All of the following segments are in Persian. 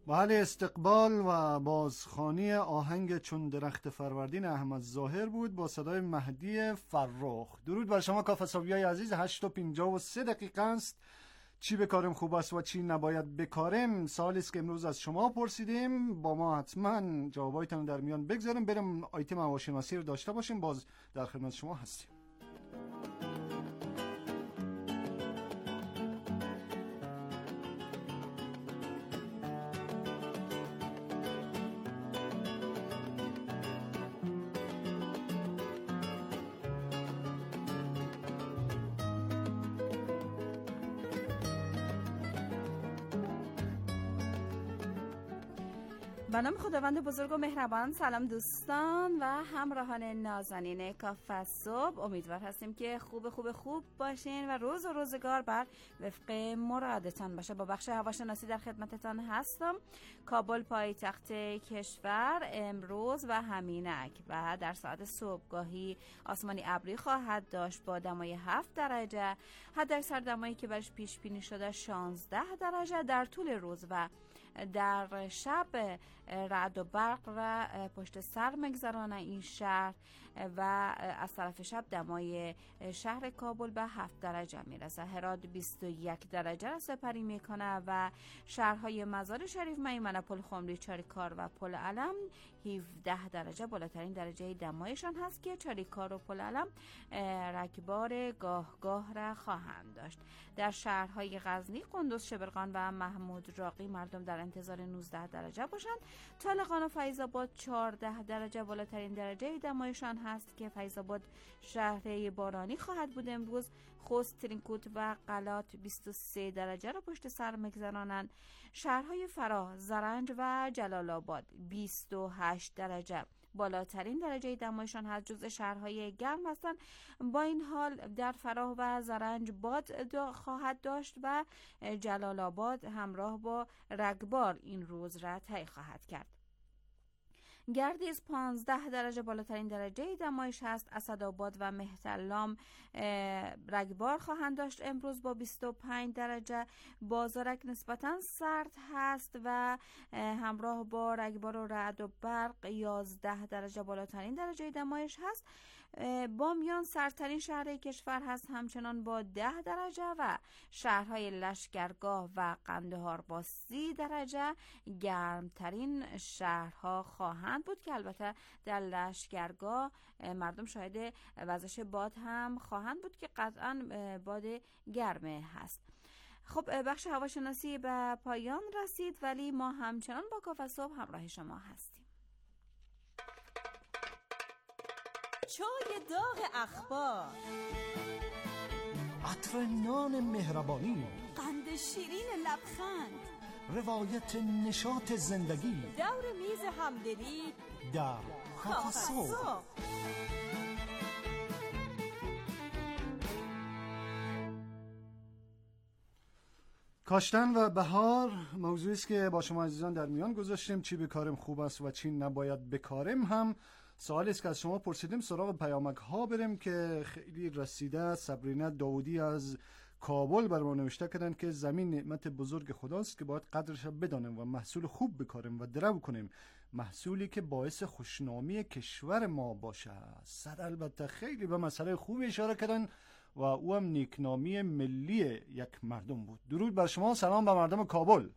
بله، استقبال و بازخوانی آهنگ چون درخت فروردین احمد ظاهر بود با صدای مهدی فرخ. درود بر شما کافه‌سابیای عزیز. 8:53 است. چی بکارم خوب است و چی نباید بکارم، سوالی است که امروز از شما پرسیدیم. با ما حتما جوابایتان در میان بگذاریم. بریم آیتم هواشناسی رو داشته باشیم. باز در خدمت شما هستیم. به نام خداوند بزرگ و مهربان. سلام دوستان و همراهان نازنین کافه صبح. امیدوار هستیم که خوب باشین و روز و روزگار بر وفق مرادتان باشه. با بخش هواشناسی در خدمتتان هستم. کابل پایتخت کشور امروز و همینک و در ساعت صبحگاهی آسمانی ابری خواهد داشت با دمای 7 درجه. حداکثر دمایی که برش پیش بینی شده 16 درجه. در طول روز و در شب رعد و برق را پشت سر میگذرانه این شهر و از طرف شب دمای شهر کابل به 7 درجه میرسه. هرات 21 درجه را سپری میکنه و شهرهای مزار شریف، میمنه، پل خمری، چاریکار و پل علم 17 درجه بالاترین درجه دمایشان هست که چاریکار و پل علم رگبار گاه را خواهند داشت. در شهرهای غزنی، قندوز، شبرغان و محمود راقی مردم در انتظار 19 درجه باشند. طالقان و فیض آباد 14 درجه بالاترین درجه دمایشان هست که فیض آباد شهر بارانی خواهد بود امروز. خوست، ترینکوت و قلات 23 درجه را پشت سر میگذرانند. شهرهای فراه، زرنج و جلال آباد 28 درجه بالاترین درجه دمایشان هست، جزء شهرهای گرم هستند. با این حال در فراه و زرنج باد خواهد داشت و جلال آباد همراه با رگبار این روز را طی خواهد کرد. گردیز 15 درجه بالاترین درجه دمایش هست. اسدآباد و مهترلام رگبار خواهند داشت امروز با 25 درجه. بازارک نسبتا سرد هست و همراه با رگبار و رعد و برق 11 درجه بالاترین درجه دمایش هست. بامیان سردترین شهر کشور هست همچنان با 10 درجه و شهرهای لشکرگاه و قندهار با 30 درجه گرمترین شهرها خواهند بود که البته در لشکرگاه مردم شاهد وزش باد هم خواهند بود که قطعا باد گرمه هست. خب بخش هواشناسی به پایان رسید ولی ما همچنان با کافه صبح همراه شما هستیم. چای داغ اخبار، عطر نان مهربانی، قند شیرین لبخند، روایت نشاط زندگی، دور میز همدلی در کافه صبح. کاشتن و بهار موضوعی است که با شما عزیزان در میان گذاشتیم. چی بکارم خوب است و چی نباید بکارم هم سوالی است که از شما پرسیدیم. سراغ پیامک ها بریم که خیلی رسیده. صبرینه داودی از کابل بر ما نوشته کردن که زمین نعمت بزرگ خداست که باید قدرش بدانیم و محصول خوب بکاریم و درو کنیم، محصولی که باعث خوشنامی کشور ما باشه. صد البته خیلی به مسئله خوبی اشاره کردن و او هم نیکنامی ملی یک مردم بود. درود بر شما. سلام به مردم کابل.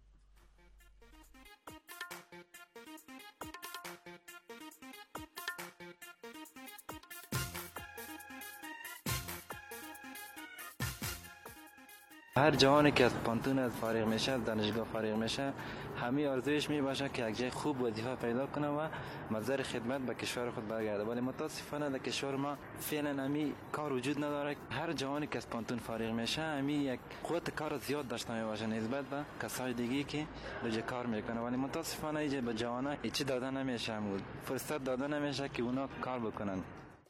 هر جوانی که از پانتون فارغ میشه، دانشگاه فارغ میشه، همه آرزویش میباشه که یک جای خوب وظیفه پیدا کنه و مظهر خدمت به کشور خود برگرده. ولی متاسفانه در کشور ما فعلا همین کار وجود نداره. هر جوانی که از پانتون فارغ میشه همین یک قوت کار زیاد داشته میباشه نسبت به کسای دیگه که روی کار میکنه. ولی متاسفانه اینجا به جوانا هیچ داده نمیشه، فرصت داده نمیشه که اونا کار بکنن.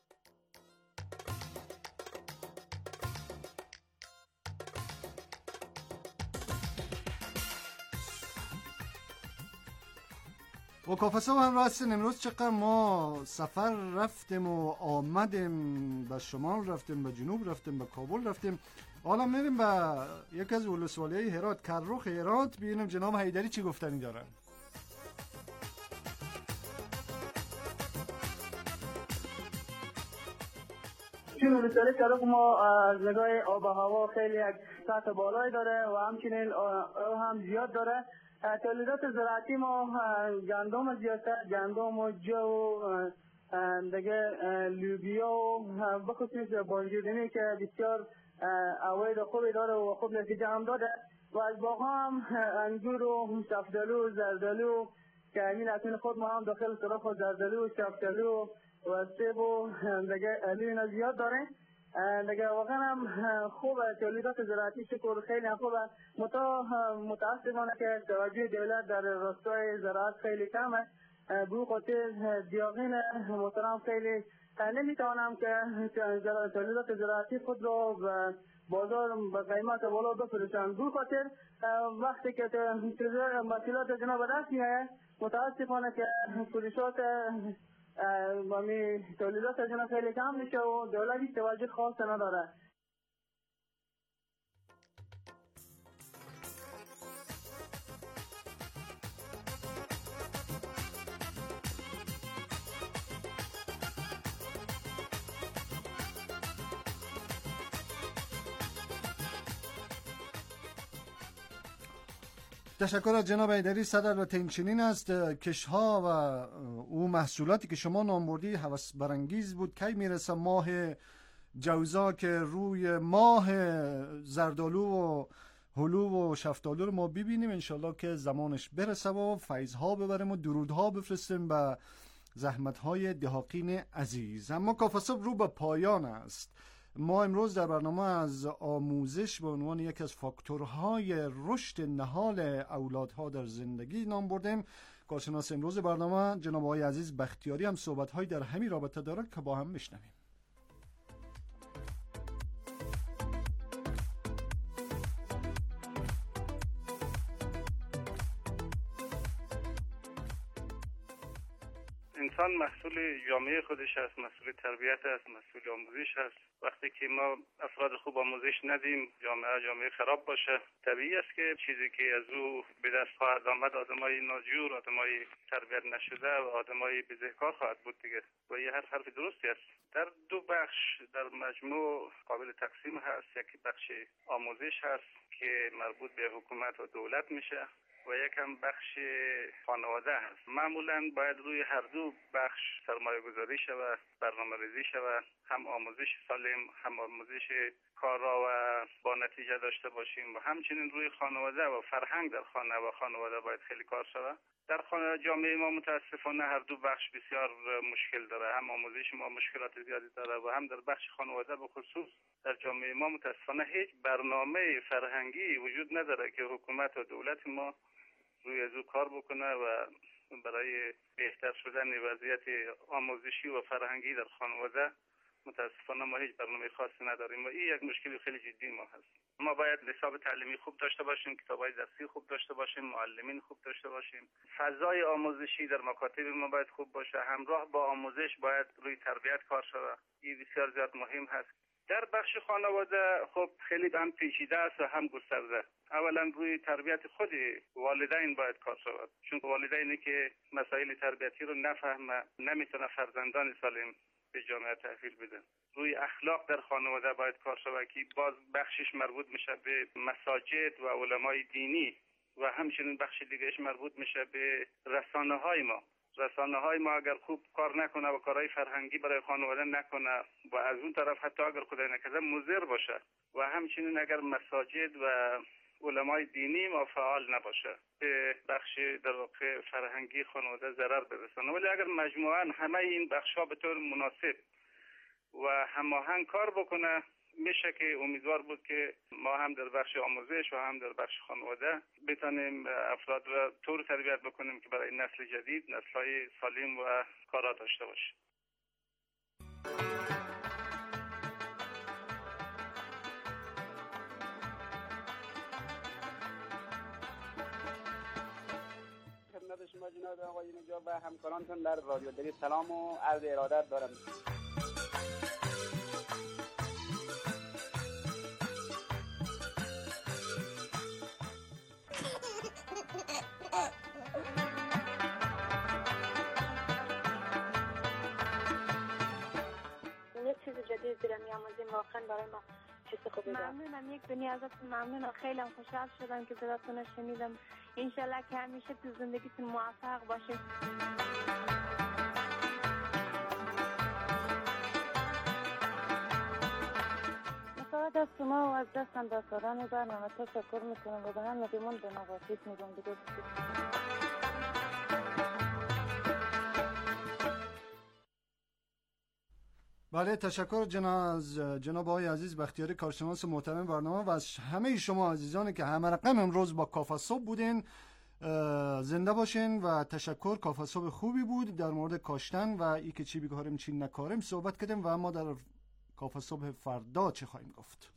و کافه صبح هم راستین امروز چقدر ما سفر رفتیم و آمدیم، به شمال رفتیم، به جنوب رفتیم، به کابل رفتیم. حالا میریم به یک از ولسوالیای هرات، کرخ هرات، ببینیم جناب حیدری چی گفتنی دارن. چون ولسوالی کرج ما از نگاه آب و هوا خیلی یک سطح بالایی داره و همچنین هم زیاد داره. تولیدات زراعتی ما گندم زیادتر، گندم و جو و دیگه لوبیا و بخصوص بانجودنی که بسیار عواید خوبی داره و خوب نتیجه هم داده و از باغ هم انگور و شفتالو، زردالو که این اصلا خود ما هم داخل طرف زردالو، شفتالو و سیب و دیگه اینا زیاد داره. دیگه واقعا هم خوبه تولیدات زراعتی شکر خیلی هم خوبه. متاسفانه که توجه دولت در راستای زراعت خیلی کمه. به خاطر دیاغین محترم خیلی نمیتوانم که تولیدات زراعتی خود را به بازار به قیمت بالا بفروشند. به خاطر وقتی که محصولات جناب دست میاد متاسفانه که فروشات تولیدات جناب خیلی کم میشه و دولت هیچ توجه خاص نداره. تشکر از جناب ایدری صدر و تنچنین است. کشها و او محصولاتی که شما نام بردی هوس برانگیز بود. کی میرسه ماه جوزا که روی ماه زردالو و هلو و شفتالو رو ما ببینیم؟ انشالله که زمانش برسه و فیضها ببریم و درودها بفرستیم به زحمتهای دهاقین عزیز. اما کافه صبح رو به پایان است. ما امروز در برنامه از آموزش به عنوان یکی از فاکتورهای رشد نهال اولادها در زندگی نام بردیم. کارشناس امروز برنامه جناب آقای عزیز بختیاری هم صحبت‌هایی در همین رابطه داره که با هم میشنویم. انسان مسئول جامعه خودش است، مسئول تربیت است، مسئول آموزش است. وقتی که ما افراد خوب آموزش ندیم، جامعه خراب باشه. طبیعی است که چیزی که از او به دست خواهد آمد آدمای ناجور، آدمای تربیت نشده و آدمای بزهکار خواهد بود دیگه. و یه حرف درستی است. در دو بخش در مجموع قابل تقسیم هست. یکی بخش آموزش هست که مربوط به حکومت و دولت میشه و یکم بخش خانواده هست. معمولا باید روی هر دو بخش سرمایه گذاری شود، برنامه ریزی شود. هم آموزش سالم، هم آموزش کارا و با نتیجه داشته باشیم و همچنین روی خانواده و فرهنگ در خانه و خانواده باید خیلی کار شود. در جامعه ما متاسفانه هر دو بخش بسیار مشکل داره. هم آموزش ما مشکلات زیادی داره و هم در بخش خانواده به خصوص در جامعه ما متاسفانه هیچ برنامه فرهنگی وجود نداره که حکومت و دولت ما روی از او کار بکنه و برای بهتر شدن وضعیت آموزشی و فرهنگی در خانواده متاسفانه ما هیچ برنامه خاصی نداریم و این یک مشکل خیلی جدی ما هست. ما باید نصاب تعلیمی خوب داشته باشیم، کتابای درسی خوب داشته باشیم، معلمین خوب داشته باشیم. فضای آموزشی در مکاتب ما باید خوب باشه. همراه با آموزش باید روی تربیت کار شود. این بسیار زیاد مهم هست. در بخش خانواده خب خیلی هم پیچیده است و هم گسترده. اولا روی تربیت خود والدین باید کار شود، چون والدینی که مسائل تربیتی رو نفهمه نمیتونه فرزندان سالم به جامعه تحویل بده. روی اخلاق در خانواده باید کار شود که باز بخشش مربوط میشه به مساجد و علمای دینی و همچنین بخش دیگهش مربوط میشه به رسانه‌های ما. رسانه‌های ما اگر خوب کار نکنه و کارهای فرهنگی برای خانواده نکنه و از اون طرف حتی اگر خدای نکرده مضر باشه و همچنین اگر مساجد و علمای دینی ما فعال نباشه به بخش در واقع فرهنگی خانواده ضرر برسانه. ولی اگر مجموعاً همه این بخش‌ها به طور مناسب و هماهنگ کار بکنه میشه که امیدوار بود که ما هم در بخش آموزش و هم در بخش خانواده بتونیم افراد را طور تربیت بکنیم که برای نسل جدید نسل‌های سالم و کارا داشته باشه. خدمت شما جناب آقای نجات و همکارانتون در رادیو دری سلام و عرض ارادت دارم. یک چیز جدید در میان واقعا برای ما حس خوبی داره. ممنونم، یک دنیا ازتون ممنونم. خیلی خوشحال شدم که صداتون رو شنیدم. انشالله که همیشه تو زندگیتون موفق باشید. مساعد از شما و از دست اندازداران برنامه تشکر میکنم و به هم نگیمون به نواسید میگم دیگه. بله، تشکر جناب آقای عزیز بختیاری، کارشناس محترم برنامه، و از همه شما عزیزانی که همه رقم امروز با کافه صبح بودین. زنده باشین و تشکر. کافه صبح خوبی بود در مورد کاشتن و ای که چی بکاریم چی نکاریم صحبت کردیم و ما در کافه صبح فردا چه خواهیم گفت.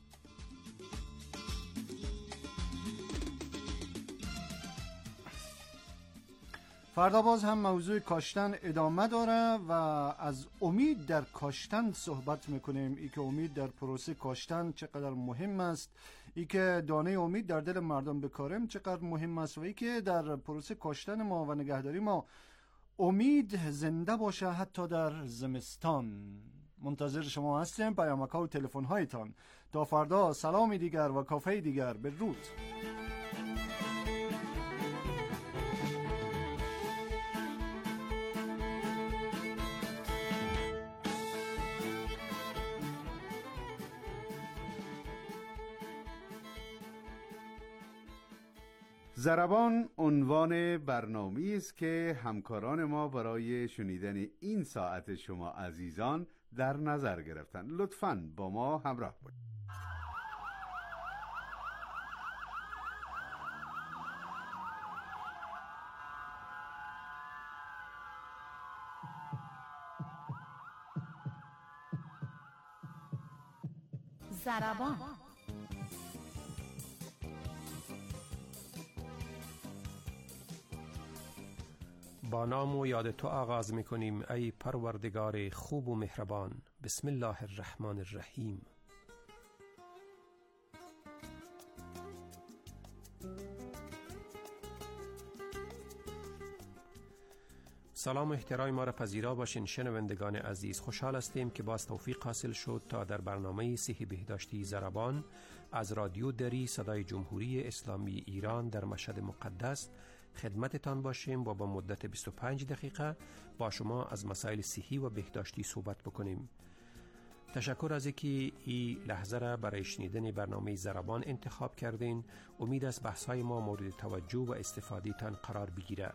فردا باز هم موضوع کاشتن ادامه داره و از امید در کاشتن صحبت میکنیم. ای که امید در پروسه کاشتن چقدر مهم است، ای که دانه امید در دل مردم بکاریم چقدر مهم است، و ای که در پروسه کاشتن ما و نگهداری ما امید زنده باشه حتی در زمستان. منتظر شما هستیم، پیامک‌ها و تلفن‌هایتان. تا فردا، سلامی دیگر و کافه دیگر. بدرود. ضربان عنوان برنامه‌ای است که همکاران ما برای شنیدن این ساعت شما عزیزان در نظر گرفتن. لطفاً با ما همراه باشید. ضربان. با نام و یاد تو آغاز می‌کنیم ای پروردگار خوب و مهربان. بسم الله الرحمن الرحیم. سلام و احترام ما را پذیرا باشین شنوندگان عزیز. خوشحال هستیم که باز توفیق حاصل شد تا در برنامه صحی بهداشتی ضربان از رادیو دری صدای جمهوری اسلامی ایران در مشهد مقدس خدمتتان باشیم و با مدت 25 دقیقه با شما از مسائل صحی و بهداشتی صحبت بکنیم. تشکر از اینکه این لحظه را برای شنیدن برنامه ضربان انتخاب کردین. امید است بحث‌های ما مورد توجه و استفاده تان قرار بگیره.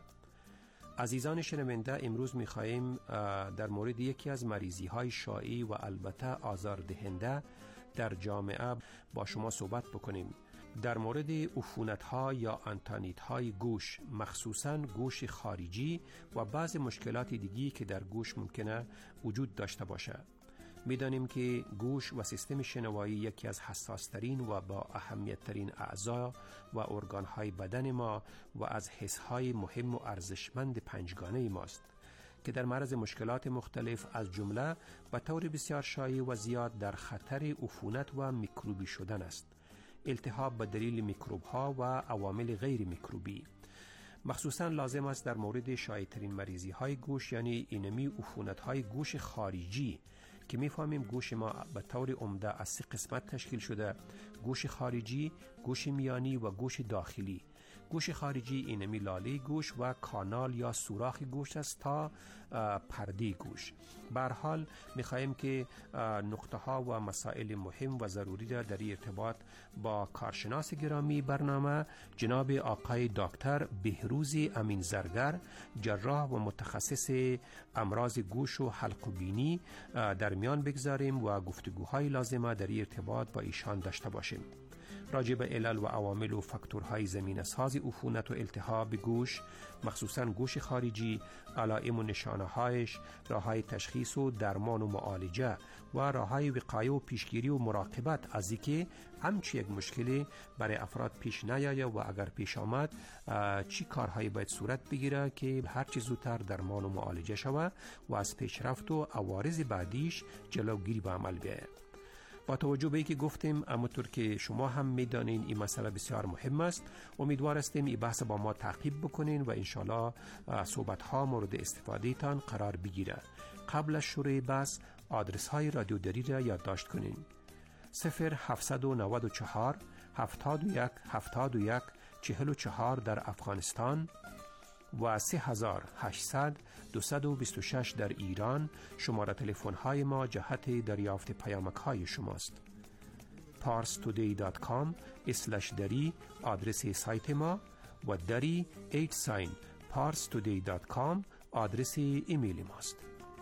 عزیزان شنونده، امروز می‌خواهیم در مورد یکی از مریضی‌های شایع و البته آزاردهنده در جامعه با شما صحبت بکنیم. در مورد عفونت‌ها یا انتانیت‌های گوش، مخصوصاً گوش خارجی و بعض مشکلات دیگی که در گوش ممکنه وجود داشته باشه. می‌دانیم که گوش و سیستم شنوایی یکی از حساس‌ترین و با اهمیت‌ترین اعضا و ارگان‌های بدن ما و از حس‌های مهم و ارزشمند پنجگانه ماست که در معرض مشکلات مختلف از جمله به طور بسیار شایع و زیاد در خطر عفونت و میکروبی شدن است. التهاب به دلیل میکروب ها و عوامل غیر میکروبی. مخصوصا لازم است در مورد شایع‌ترین مریضی های گوش یعنی اینمی عفونت های گوش خارجی که میفهمیم گوش ما به طور عمده از 3 قسمت تشکیل شده: گوش خارجی، گوش میانی و گوش داخلی. گوش خارجی اینمی لاله گوش و کانال یا سوراخ گوش است تا پرده گوش. به هر حال می‌خواهیم که نقطه ها و مسائل مهم و ضروری را در ارتباط با کارشناس گرامی برنامه جناب آقای دکتر بهروز امین زرگر، جراح و متخصص امراض گوش و حلق و بینی در میان بگذاریم و گفتگوهای لازمه در ارتباط با ایشان داشته باشیم. راجع به علل و عوامل و فاکتورهای زمینه‌ساز عفونت و التهاب گوش، مخصوصاً گوش خارجی، علائم و نشانه‌هایش، راه‌های تشخیص و درمان و معالجه و راه‌های وقایه و پیشگیری و مراقبت از اینکه همچی یک مشکلی برای افراد پیش نیاید و اگر پیش آمد چی کارهایی باید صورت بگیره که هر چه زودتر درمان و معالجه شود و از پیشرفت و عوارض بعدیش جلوگیری به عمل بیاید. با توجه به اینکه گفتیم همونطور که شما هم میدانین این مسئله بسیار مهم است، امیدوار هستیم این بحث با ما تعقیب بکنین و انشالله صحبت ها مورد استفاده تان قرار بگیره. قبل از شروع بحث آدرس های رادیودری را یادداشت کنین: 0794 71 71 44 در افغانستان و 3800 226 در ایران. شماره تلفن های ما جهت دریافت پیامک های شماست. parstoday.com/dari آدرس سایت ما و dari @parstoday.com آدرس ایمیل ماست.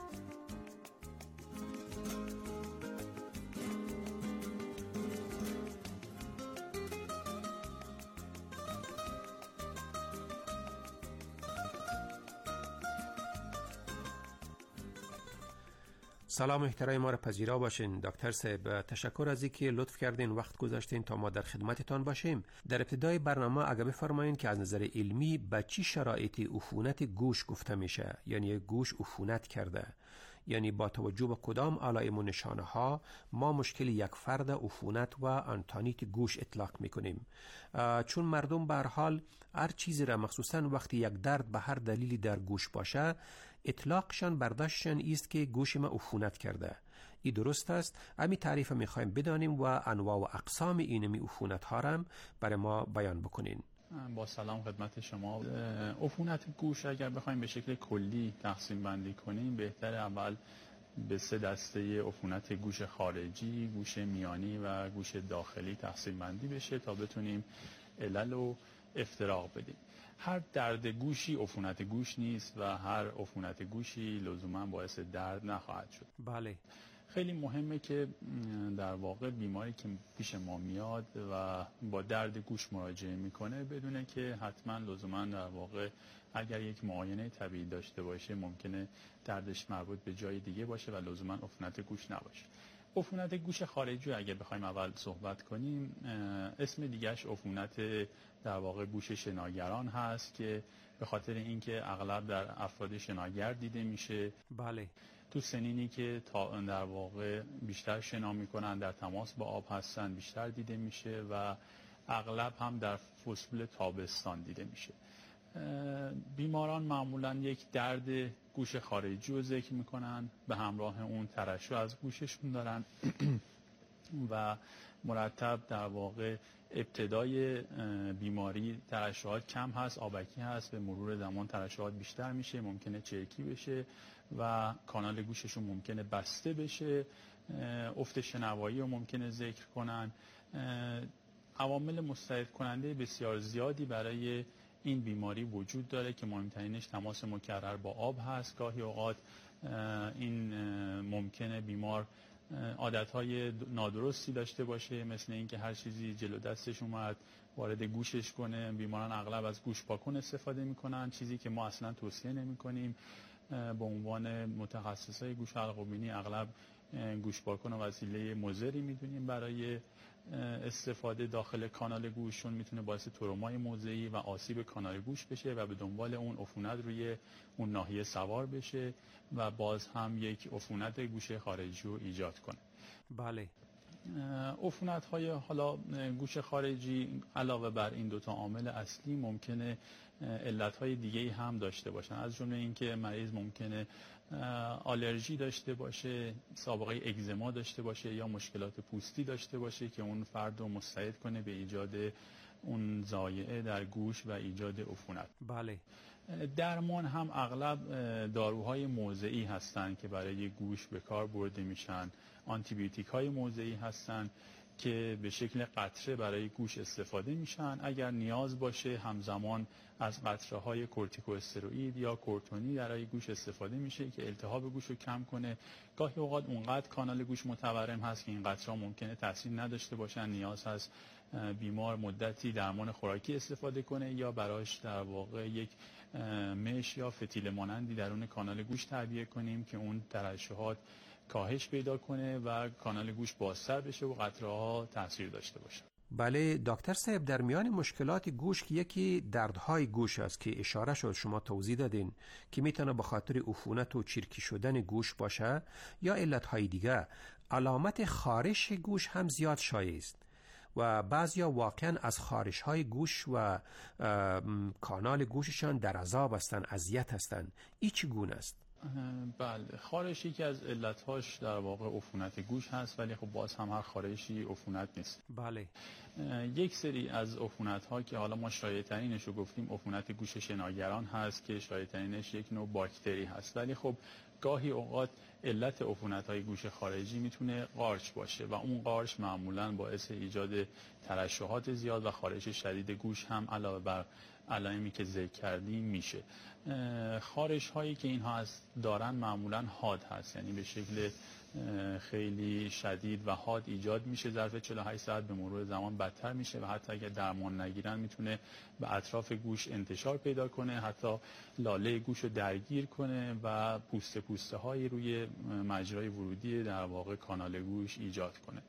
سلام احترام ما را پذیرا باشین. دکتر صاحب، تشکر از اینکه لطف کردین وقت گذاشتین تا ما در خدمتتان باشیم. در ابتدای برنامه اگه بفرمایین که از نظر علمی به چی شرایطی عفونت گوش گفته میشه؟ یعنی گوش عفونت کرده، یعنی با توجه به کدام علائم و نشانه ها ما مشکل یک فرد عفونت و آنتانیت گوش اطلاق میکنیم؟ چون مردم به هر حال هر چیزی را، مخصوصا وقتی یک درد به هر دلیلی در گوش باشه، اطلاقشان برداشتشان است که گوش ما عفونت کرده. این درست است؟ امی تعریف میخوایم بدانیم و انواع و اقسام اینمی عفونت ها را برای ما بیان بکنین. با سلام خدمت شما. عفونت گوش اگر بخوایم به شکل کلی تقسیم بندی کنیم، بهتر اول به 3 دسته عفونت گوش خارجی، گوش میانی و گوش داخلی تقسیم بندی بشه تا بتونیم علل و افتراق بدیم. هر درد گوشی عفونت گوش نیست و هر عفونت گوشی لزوما باعث درد نخواهد شد. بله. خیلی مهمه که در واقع بیماری که پیش ما میاد و با درد گوش مراجعه میکنه بدونه که حتما لزوما در واقع اگر یک معاینه طبیعی داشته باشه ممکنه دردش مربوط به جای دیگه باشه و لزوما عفونت گوش نباشه. عفونت گوش خارجی اگه بخوایم اول صحبت کنیم، اسم دیگهش عفونت در واقع گوش شناگران هست که به خاطر اینکه اغلب در افراد شناگر دیده میشه. بله. تو سنینی که در واقع بیشتر شنا میکنن، در تماس با آب هستن، بیشتر دیده میشه و اغلب هم در فصل تابستان دیده میشه. بیماران معمولا یک درد گوش خارجی رو ذکر میکنن، به همراه اون ترشح از گوششون دارن و مرتب در واقع ابتدای بیماری ترشحات کم هست، آبکی هست، به مرور زمان ترشحات بیشتر میشه، ممکنه چرکی بشه و کانال گوششون ممکنه بسته بشه. افت شنوایی رو ممکنه ذکر کنن. عوامل مساعد کننده بسیار زیادی برای این بیماری وجود داره که مهمترینش تماس مکرر با آب هست. گاهی اوقات این ممکنه بیمار عادتهای نادرستی داشته باشه، مثل اینکه هر چیزی جلو دستش اومد وارد گوشش کنه. بیماران اغلب از گوش پاکن استفاده میکنن، چیزی که ما اصلا توصیه نمیکنیم. به عنوان متخصصای گوش حلق و بینی اغلب گوش پاکن و وسیله مضری میدونیم برای استفاده داخل کانال گوششون. میتونه باعث ترومای موضعی و آسیب کانال گوش بشه و به دنبال اون عفونت روی اون ناحیه سوار بشه و باز هم یک عفونت گوش خارجی رو ایجاد کنه. بله. عفونت های حالا گوش خارجی علاوه بر این 2 عامل اصلی ممکنه علت های دیگه هم داشته باشن، از جمله اینکه مریض ممکنه آلرژی داشته باشه، سابقه اگزما داشته باشه یا مشکلات پوستی داشته باشه که اون فرد رو مستعد کنه به ایجاد اون ضایعه در گوش و ایجاد عفونت. بله. درمان هم اغلب داروهای موضعی هستن که برای گوش به کار برده میشن. آنتی بیوتیک های موضعی هستن که به شکل قطره برای گوش استفاده میشن. اگر نیاز باشه همزمان از قطره های کورتیکواستروئید یا کورتونی برای گوش استفاده میشه که التهاب گوش رو کم کنه. گاهی اوقات اونقدر کانال گوش متورم هست که این قطره ممکنه تاثیر نداشته باشن، نیاز هست بیمار مدتی درمان خوراکی استفاده کنه یا براش در واقع یک مش یا فتیل مانندی درون کانال گوش تعبیه کنیم که اون ترشحات کاهش پیدا کنه و کانال گوش بازتر بشه و قطره ها تاثیر داشته باشه. بله دکتر صاحب، در میان مشکلات گوش که یکی دردهای گوش است که اشاره شد، شما توضیح دادین که میتونه به خاطر عفونت و چرکی شدن گوش باشه یا علتهای دیگه. علامت خارش گوش هم زیاد شایع است و بعضیا واقعا از خارش‌های گوش و کانال گوششان در عذاب هستند، اذیت هستند. این چگونه است؟ بله، خارش یکی از علتهاش در واقع عفونت گوش هست، ولی خب باز هم هر خارشی عفونت نیست. بله. یک سری از عفونت ها که حالا ما شایع ترینش رو گفتیم عفونت گوش شناگران هست که شایع ترینش یک نوع باکتری هست، ولی خب گاهی اوقات علت عفونت های گوش خارجی میتونه قارچ باشه و اون قارچ معمولاً باعث ایجاد ترشحات زیاد و خارش شدید گوش هم علاوه بر علائمی که ذکر کردیم میشه. خارش هایی که اینها دارن معمولاً حاد هست، یعنی به شکل خیلی شدید و حاد ایجاد میشه، ظرف 48 ساعت به مرور زمان بدتر میشه و حتی اگر درمان نگیرن میتونه به اطراف گوش انتشار پیدا کنه، حتی لاله گوش رو درگیر کنه و پوسته هایی روی مجرای ورودی در واقع کانال گوش ایجاد کنه.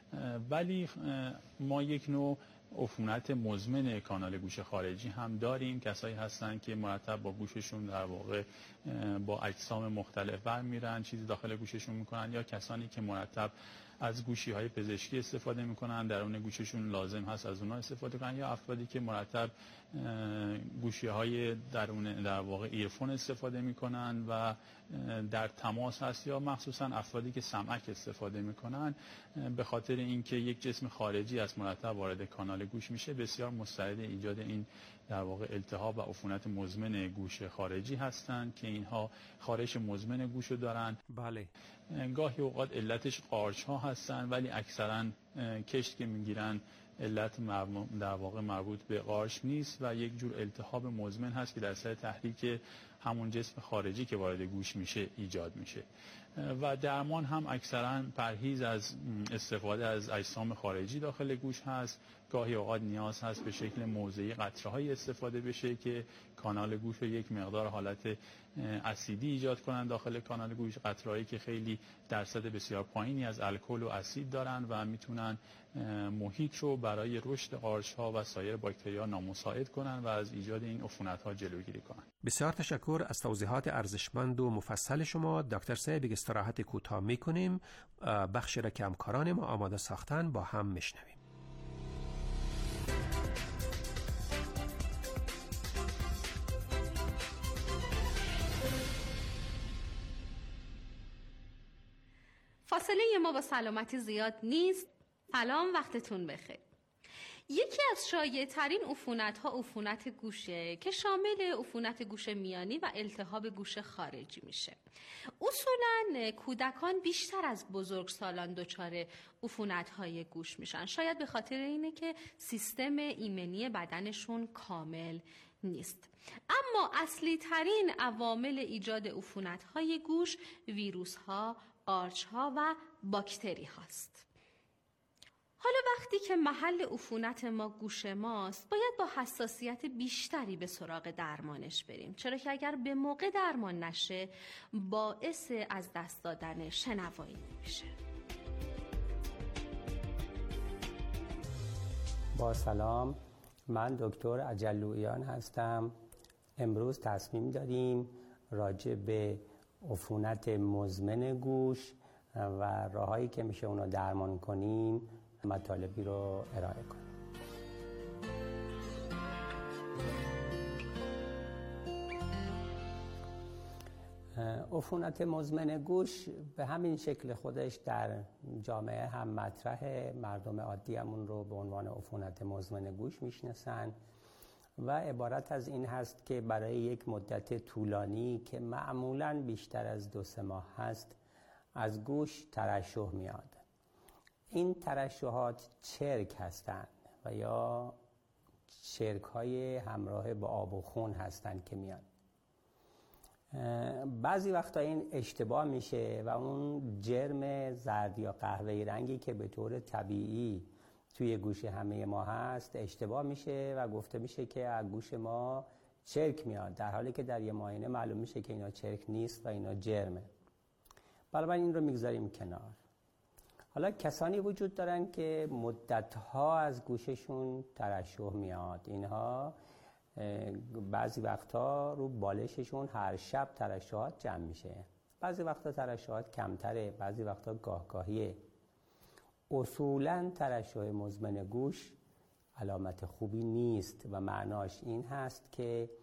ولی ما یک نوع عفونت مزمن کانال گوش خارجی هم داریم. کسایی هستن که مرتب با گوششون در واقع با اجسام مختلف برمیرن، چیزی داخل گوششون میکنن، یا کسانی که مرتب از گوشی های پزشکی استفاده میکنن، درون گوششون لازم هست از اونها استفاده کنن، یا افرادی که مرتب گوشی های درون در واقع ایرفون استفاده میکنن و در تماس هست، یا مخصوصا افرادی که سمعک استفاده میکنن. به خاطر اینکه یک جسم خارجی از مرتب وارد کانال گوش میشه، بسیار مستعد ایجاد این در واقع التهاب و عفونت مزمن گوش خارجی هستند که اینها خارش مزمن گوش رو دارن. بله. گاهی اوقات علتش قارچ ها هستن، ولی اکثرا کشت که میگیرن علت در واقع مربوط به قارچ نیست و یک جور التهاب مزمن هست که در اثر تحریک همون جسم خارجی که وارد گوش میشه ایجاد میشه. و درمان هم اکثرا پرهیز از استفاده از اجسام خارجی داخل گوش هست. گاهی اوقات نیاز هست به شکل موضعی قطره‌های استفاده بشه که کانال گوش رو یک مقدار حالت اسیدی ایجاد کنن داخل کانال گوش، قطره‌هایی که خیلی درصد بسیار پایینی از الکل و اسید دارن و میتونن محیط رو برای رشد قارچ‌ها و سایر باکتری‌ها نامساعد کنن و از ایجاد این عفونت‌ها جلوگیری کنن. بسیار تشکر از توضیحات ارزشمند و مفصل شما دکتر صاحب. یک استراحت کوتاه می‌کنیم، بخشی را که همکاران ما آماده ساختن با هم میشنویم. فاصله ما با سلامتی زیاد نیست. سلام، وقتتون بخیر. یکی از شایع‌ترین عفونت‌ها عفونت گوشه که شامل عفونت گوش میانی و التهاب گوش خارجی میشه. اصولاً کودکان بیشتر از بزرگسالان دچار عفونت‌های گوش میشن، شاید به خاطر اینه که سیستم ایمنی بدنشون کامل نیست. اما اصلی ترین عوامل ایجاد عفونت‌های گوش ویروس‌ها، قارچ‌ها و باکتری هاست. حالا وقتی که محل عفونت ما گوش ماست، باید با حساسیت بیشتری به سراغ درمانش بریم، چرا که اگر به موقع درمان نشه باعث از دست دادن شنوایی میشه. با سلام، من دکتر اجلویان هستم. امروز تصمیم داریم راجع به عفونت مزمن گوش و راهایی که میشه اونو درمان کنیم مطالبی رو ارائه کنیم. عفونت مزمن گوش به همین شکل خودش در جامعه هم مطرحه. مردم عادی همون رو به عنوان عفونت مزمن گوش میشناسن و عبارت از این هست که برای یک مدت طولانی که معمولاً بیشتر از 2-3 ماه هست از گوش ترشح میاد. این ترشحات چرک هستند و یا چرک های همراه با آب و خون هستند که میاد. بعضی وقتا این اشتباه میشه و اون جرم زرد یا قهوه‌ای رنگی که به طور طبیعی توی گوش همه ما هست اشتباه میشه و گفته میشه که از گوش ما چرک میاد، در حالی که در یه معاینه معلوم میشه که اینا چرک نیست و اینا جرمه. بنابراین این رو میگذاریم کنار. حالا کسانی وجود دارن که مدت‌ها از گوششون ترشح میاد. اینها بعضی وقتا رو بالششون هر شب ترشحات جمع میشه. بعضی وقتا ترشحات کمتره، بعضی وقتا گاهگاهیه. اصولاً ترشح مزمن گوش علامت خوبی نیست و معناش این هست که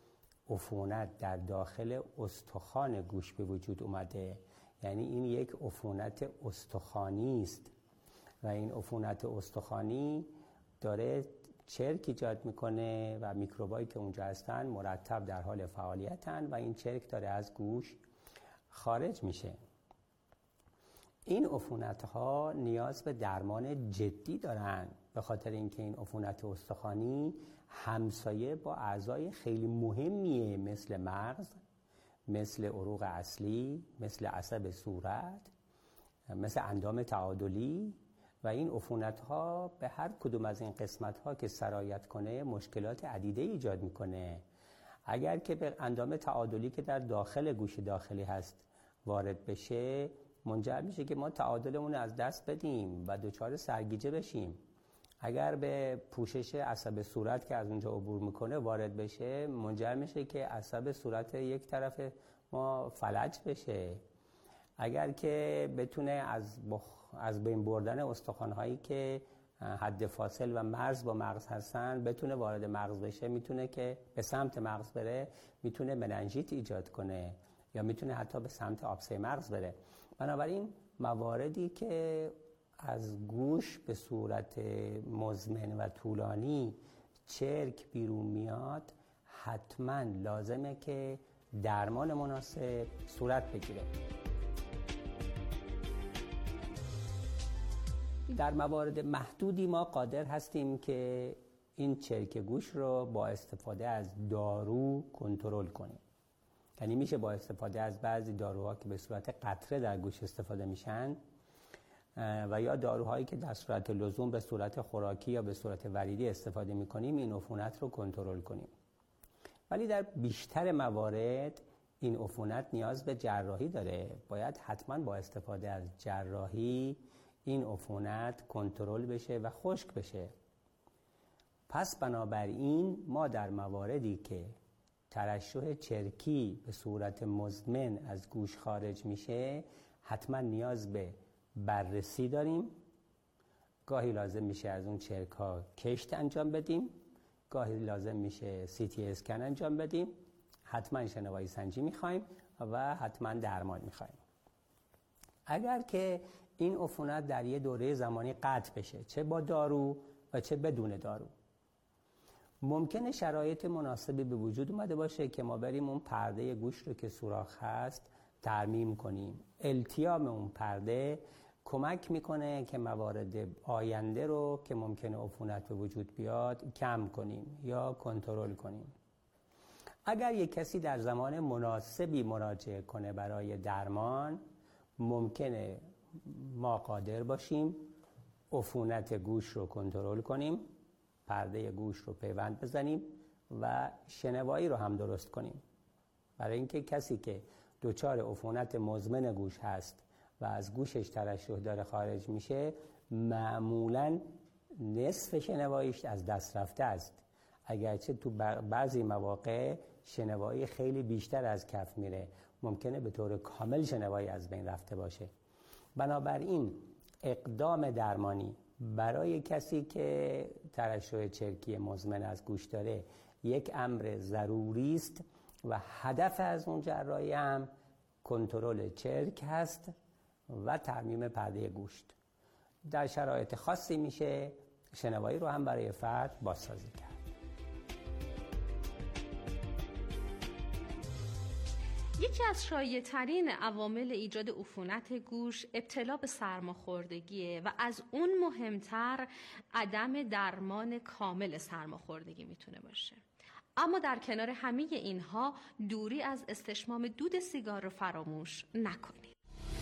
عفونت در داخل استخوان گوش به وجود اومده. یعنی این یک عفونت استخوانی است و این عفونت استخوانی داره چرک ایجاد میکنه و میکروبایی که اونجا هستن مرتب در حال فعالیتن و این چرک داره از گوش خارج میشه. این عفونت ها نیاز به درمان جدی دارن، به خاطر اینکه این عفونت استخوانی همسایه با اعضای خیلی مهمیه، مثل مغز، مثل عروق اصلی، مثل عصب صورت، مثل اندام تعادلی و این عفونت ها به هر کدوم از این قسمت ها که سرایت کنه مشکلات عدیده ایجاد میکنه. اگر که به اندام تعادلی که در داخل گوش داخلی هست وارد بشه، منجر میشه که ما تعادلمون از دست بدیم و دچار سرگیجه بشیم. اگر به پوشش عصب صورت که از اونجا عبور میکنه وارد بشه، منجر میشه که عصب صورت یک طرف ما فلج بشه. اگر که بتونه از بین بردن استخوان‌هایی که حد فاصل و مرز با مغز هستن بتونه وارد مغز بشه، میتونه که به سمت مغز بره، میتونه مننژیت ایجاد کنه یا میتونه حتی به سمت آبسه مغز بره. بنابراین مواردی که از گوش به صورت مزمن و طولانی چرک بیرون میاد، حتما لازمه که درمان مناسب صورت بگیره. در موارد محدودی ما قادر هستیم که این چرک گوش رو با استفاده از دارو کنترل کنیم. یعنی میشه با استفاده از بعضی داروها که به صورت قطره در گوش استفاده میشن و یا داروهایی که در صورت لزوم به صورت خوراکی یا به صورت وریدی استفاده میکنیم این عفونت رو کنترل کنیم. ولی در بیشتر موارد این عفونت نیاز به جراحی داره. باید حتما با استفاده از جراحی این عفونت کنترل بشه و خشک بشه. پس بنابراین ما در مواردی که ترشح چرکی به صورت مزمن از گوش خارج میشه، حتما نیاز به بررسی داریم. گاهی لازم میشه از اون چرک ها کشت انجام بدیم، گاهی لازم میشه CT اسکن انجام بدیم، حتما شنوایی سنجی میخوایم و حتما درمان میخوایم. اگر که این عفونت در یه دوره زمانی قطع بشه، چه با دارو و چه بدون دارو، ممکنه شرایط مناسبی به وجود اومده باشه که ما بریم اون پرده گوش رو که سوراخ هست ترمیم کنیم. التیام اون پرده کمک میکنه که موارد آینده رو که ممکنه عفونت به وجود بیاد کم کنیم یا کنترل کنیم. اگر یک کسی در زمان مناسبی مراجعه کنه برای درمان، ممکنه ما قادر باشیم عفونت گوش رو کنترل کنیم، پرده گوش رو پیوند بزنیم و شنوایی رو هم درست کنیم. برای اینکه کسی که دچار عفونت مزمن گوش هست و از گوشش ترشح داره خارج میشه، معمولاً نصف شنواییش از دست رفته است، اگرچه تو بعضی مواقع شنوایی خیلی بیشتر از کف میره، ممکنه به طور کامل شنوایی از بین رفته باشه. بنابراین اقدام درمانی برای کسی که ترشح چرکی مزمن از گوش داره یک امر ضروری است و هدف از اون جراحی هم کنترل چرک هست و ترمیم پرده گوشت. در شرایط خاصی میشه شنوایی رو هم برای فرد بازسازی کرد. یکی از شایع‌ترین عوامل ایجاد عفونت گوش ابتلا به سرماخوردگیه و از اون مهمتر عدم درمان کامل سرماخوردگی میتونه باشه. اما در کنار همه اینها دوری از استشمام دود سیگار رو فراموش نکنید.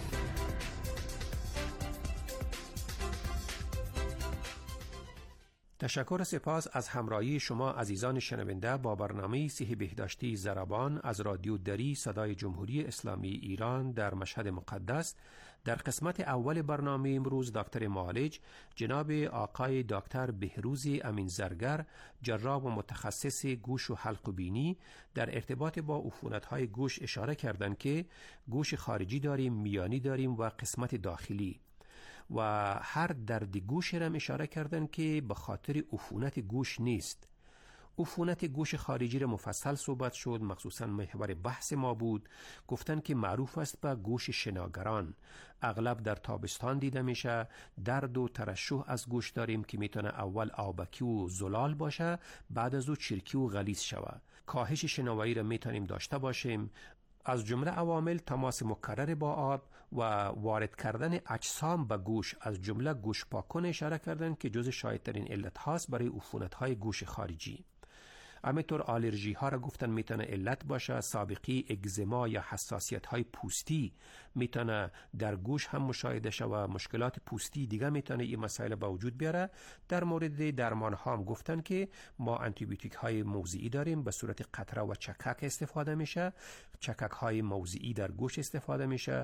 تشکر و سپاس از همراهی شما عزیزان شنونده با برنامه صحی بهداشتی ضربان از رادیو دری صدای جمهوری اسلامی ایران در مشهد مقدس. در قسمت اول برنامه امروز دکتر معالج جناب آقای دکتر بهروز امین زرگر، جراح و متخصص گوش و حلق و بینی، در ارتباط با عفونت‌های گوش اشاره کردند که گوش خارجی داریم، میانی داریم و قسمت داخلی، و هر درد گوش را اشاره کردن که به خاطر عفونت گوش نیست. عفونت گوش خارجی را مفصل صحبت شد، مخصوصا محور بحث ما بود. گفتن که معروف است به گوش شناگران، اغلب در تابستان دیده میشه. درد و ترشح از گوش داریم که میتونه اول آبکی و زلال باشه، بعد از او چرکی و غلیظ شوه. کاهش شنوایی را میتونیم داشته باشیم. از جمله عوامل تماس مکرر با آب و وارد کردن اجسام به گوش، از جمله گوش پاک‌کن اشاره کردن که جز شایع‌ترین علت هاست برای عفونت‌های گوش خارجی. همینطور آلرژی ها را گفتن میتونه علت باشه. سابقی اگزما یا حساسیت های پوستی میتونه در گوش هم مشاهده شود. مشکلات پوستی دیگه میتونه این مسائل به وجود بیاره. در مورد درمان ها هم گفتن که ما آنتیبیوتیک های موضعی داریم، به صورت قطره و چکک استفاده میشه. چکک های موضعی در گوش استفاده میشه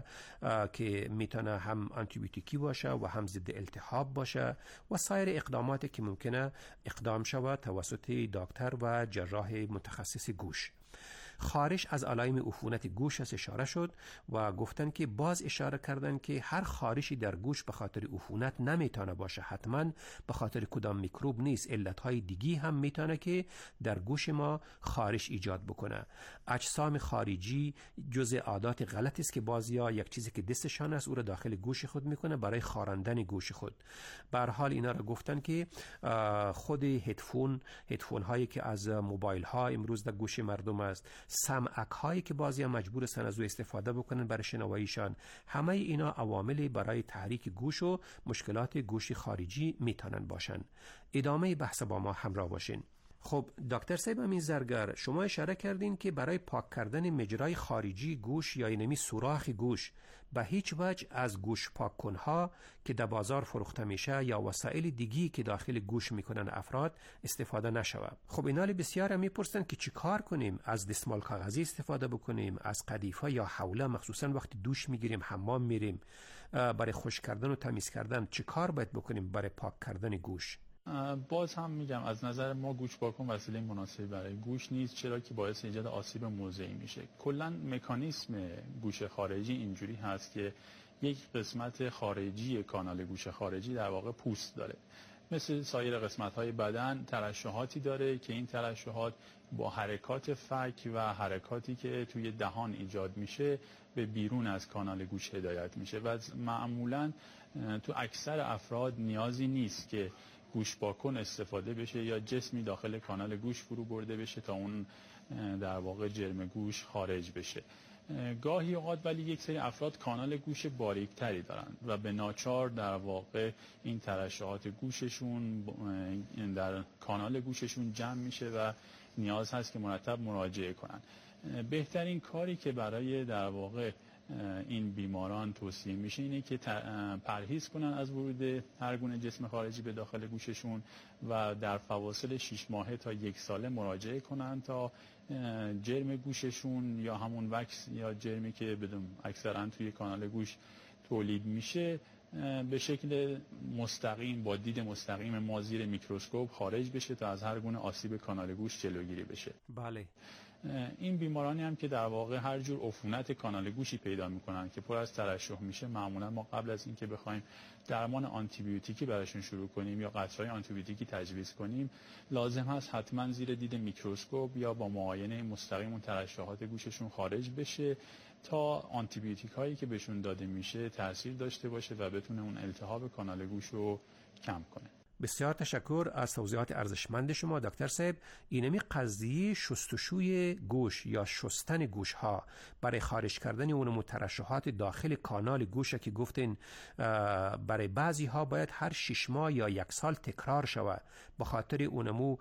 که میتونه هم آنتیبیوتیکی باشه و هم ضد التهاب باشه و سایر اقداماتی که ممکنه اقدام شود توسط دکتر و جراح متخصص گوش. خارش از علائم عفونت گوش است اشاره شد و گفتن که باز اشاره کردن که هر خارشی در گوش به خاطر عفونت نمیتونه باشه، حتما به خاطر کدام میکروب نیست. علتهای دیگی هم میتونه که در گوش ما خارش ایجاد بکنه. اجسام خارجی جزء عادات غلط است که بعضیا یک چیزی که دستشان است او را داخل گوش خود میکنه برای خاراندن گوش خود. به هر حال اینا را گفتن که خود هدفون هایی که از موبایل ها امروز در گوش مردم است، سمعک هایی که بعضیا مجبور هستن از او استفاده بکنن برای شنواییشان، همه اینا عواملی برای تحریک گوش و مشکلات گوش خارجی میتونن باشن. ادامه بحث با ما همراه باشین. خب دکتر صاحب امین زرگر، شما اشاره کردین که برای پاک کردن مجرای خارجی گوش یا اینمی سوراخ گوش به هیچ وجه از گوش پاک کنها که در بازار فروخته میشه یا وسایل دیگی که داخل گوش میکنن افراد استفاده نشود. خب اینا بسیار میپرسن که چی کار کنیم؟ از دستمال کاغذی استفاده بکنیم، از قدیفه یا حوله، مخصوصا وقتی دوش میگیریم، حمام میریم، برای خشک کردن و تمیز کردن چی کار باید بکنیم برای پاک کردن گوش؟ باز هم میگم از نظر ما گوش پاکن وسیله مناسبی برای گوش نیست، چرا که باعث ایجاد آسیب موضعی میشه. کلا مکانیسم گوش خارجی اینجوری هست که یک قسمت خارجی کانال گوش خارجی در واقع پوست داره، مثل سایر قسمت‌های بدن ترشحاتی داره که این ترشحات با حرکات فک و حرکاتی که توی دهان ایجاد میشه به بیرون از کانال گوش هدایت میشه و معمولاً تو اکثر افراد نیازی نیست که گوش پاکن استفاده بشه یا جسمی داخل کانال گوش فرو برده بشه تا اون در واقع جرم گوش خارج بشه. گاهی اوقات ولی یک سری افراد کانال گوش باریکتری دارن و به ناچار در واقع این ترشحات گوششون در کانال گوششون جمع میشه و نیاز هست که مرتب مراجعه کنن. بهترین کاری که برای در واقع این بیماران توصیه میشه اینه که پرهیز کنن از ورود هر گونه جسم خارجی به داخل گوششون و در فواصل 6 ماهه تا 1 ساله مراجعه کنن تا جرم گوششون یا همون وکس یا جرمی که بدون اکثرا توی کانال گوش تولید میشه به شکل مستقیم با دید مستقیم ما زیر میکروسکوپ خارج بشه تا از هر گونه آسیب کانال گوش جلوگیری بشه. بله. این بیمارانی هم که در واقع هر جور عفونت کانال گوشی پیدا میکنن که پر از ترشح میشه، معمولا ما قبل از اینکه بخوایم درمان آنتیبیوتیکی براشون شروع کنیم یا قطره‌های آنتیبیوتیکی تجویز کنیم، لازم هست حتما زیر دید میکروسکوپ یا با معاینه مستقیم اون ترشحات گوششون خارج بشه تا آنتیبیوتیک هایی که بهشون داده میشه تاثیر داشته باشه و بتونه اون التهاب کانال گوش رو کم کنه. بسیار تشکر از توضیحات ارزشمند شما دکتر صاحب. اینمی قضیه شستشوی گوش یا شستن گوش ها برای خارج کردن اون مترشحات داخل کانال گوش که گفتین برای بعضی ها باید هر 6 ماه یا 1 سال تکرار شود به خاطر اونمو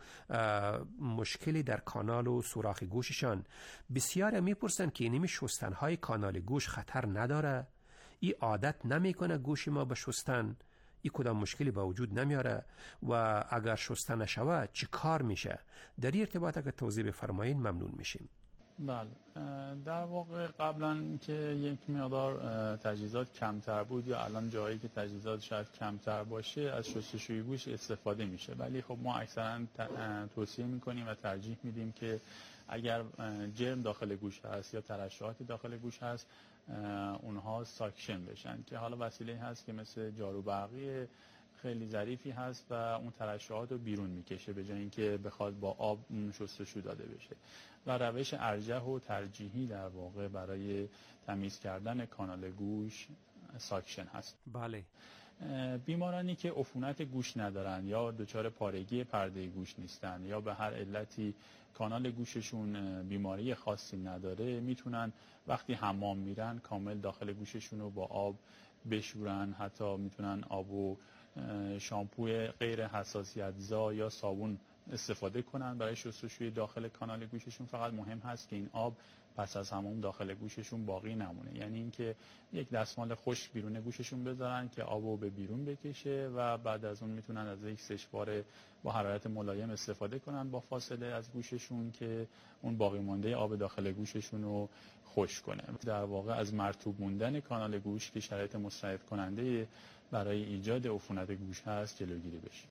مشکلی در کانال و سوراخ گوششان. بسیار میپرسن که اینمی شستن های کانال گوش خطر نداره؟ این عادت نمیکنه گوش ما به شستن؟ این کدام مشکلی با وجود نمیاره و اگر شسته نشود چی کار میشه؟ در این ارتباط اگر توضیح بفرمایید ممنون میشیم. بله، در واقع قبلا که یک مقدار تجهیزات کمتر بود یا الان جایی که تجهیزات شاید کمتر باشه از شستشوی گوش استفاده میشه، ولی خب ما اکثرا توصیه میکنیم و ترجیح میدیم که اگر جرم داخل گوش هست یا ترشحاتی داخل گوش هست اونها ساکشن بشن، که حالا وسیله هست که مثل جارو برقی خیلی ظریفی هست و اون ترشحات رو بیرون میکشه به جای اینکه بخواد با آب شستشو داده بشه. و روش ارجح و ترجیحی در واقع برای تمیز کردن کانال گوش ساکشن هست. بله. بیمارانی که عفونت گوش ندارن یا دچار پارگی پرده گوش نیستن یا به هر علتی کانال گوششون بیماری خاصی نداره، میتونن وقتی حمام میرن کامل داخل گوششون رو با آب بشورن. حتی میتونن آب و شامپوی غیر حساسیت‌زا یا صابون استفاده کنن برای شستشوی داخل کانال گوششون. فقط مهم هست که این آب پس از حمام داخل گوششون باقی نمونه، یعنی اینکه یک دستمال خشک بیرون گوششون بذارن که آبو به بیرون بکشه و بعد از اون میتونن از یک سشوار با حرارت ملایم استفاده کنن با فاصله از گوششون که اون باقی مانده آب داخل گوششون رو خشک کنه. در واقع از مرطوب موندن کانال گوش که شرایط مضطرب کننده برای ایجاد عفونت گوش هست جلوگیری بشه.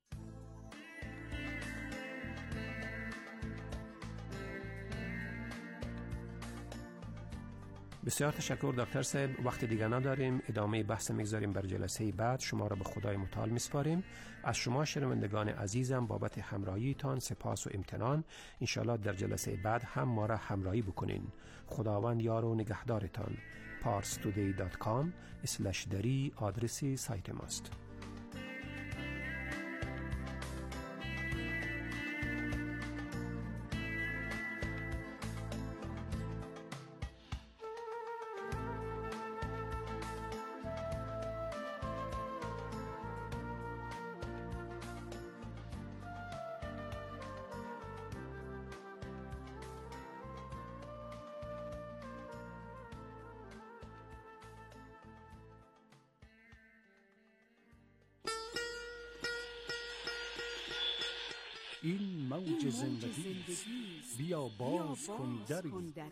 بسیار تشکر دکتر صاحب. وقت دیگه نداریم، ادامه بحث میگذاریم بر جلسه بعد. شما را به خدای متعال میسپاریم. از شما شنوندگان عزیزم بابت همراهیتان سپاس و امتنان. انشالله در جلسه بعد هم ما را همراهی بکنین. خداوند یار و نگهدارتان. parstoday.com/dari آدرس سایت ماست. این موج زندگی بیا باز کن دری.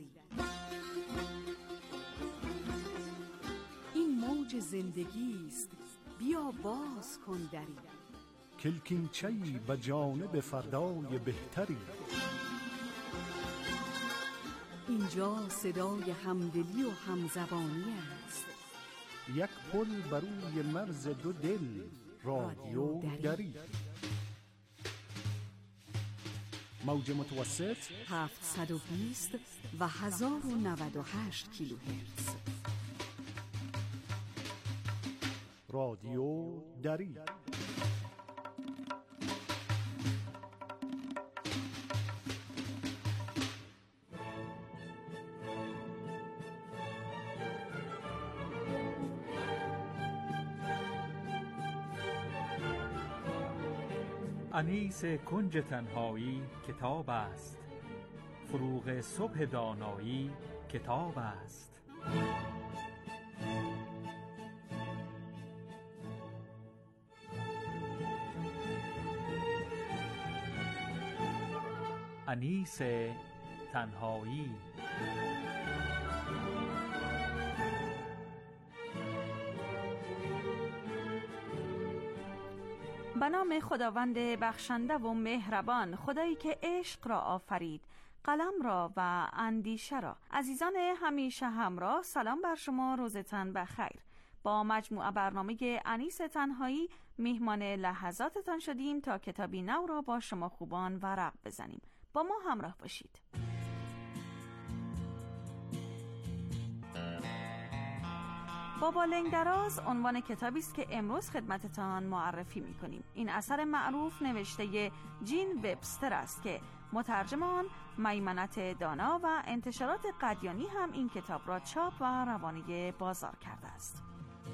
این موج زندگی است بیا باز کن دری. کلکینچه‌ای به جانب فردای بهتری. اینجا صدای همدلی و همزبانی است. یک پل بر روی مرز دو دل، رادیو دری. موج متوسط 720 و 1098 کیلوهرتز. رادیو دری. انیس کنج تنهایی کتاب است، فروغ صبح دانایی کتاب است. انیس تنهایی. به نام خداوند بخشنده و مهربان، خدایی که عشق را آفرید، قلم را و اندیشه را. عزیزان همیشه همراه، سلام بر شما، روزتان بخیر. با مجموعه برنامه انیس تنهایی میهمان لحظاتتان شدیم تا کتابی نو را با شما خوبان ورق بزنیم. با ما همراه باشید. بابا لنگدراز عنوان کتابی است که امروز خدمتتان معرفی می‌کنیم. این اثر معروف نوشته جین وبستر است که مترجم آن میمنت دانا و انتشارات قدیانی هم این کتاب را چاپ و روانه بازار کرده است.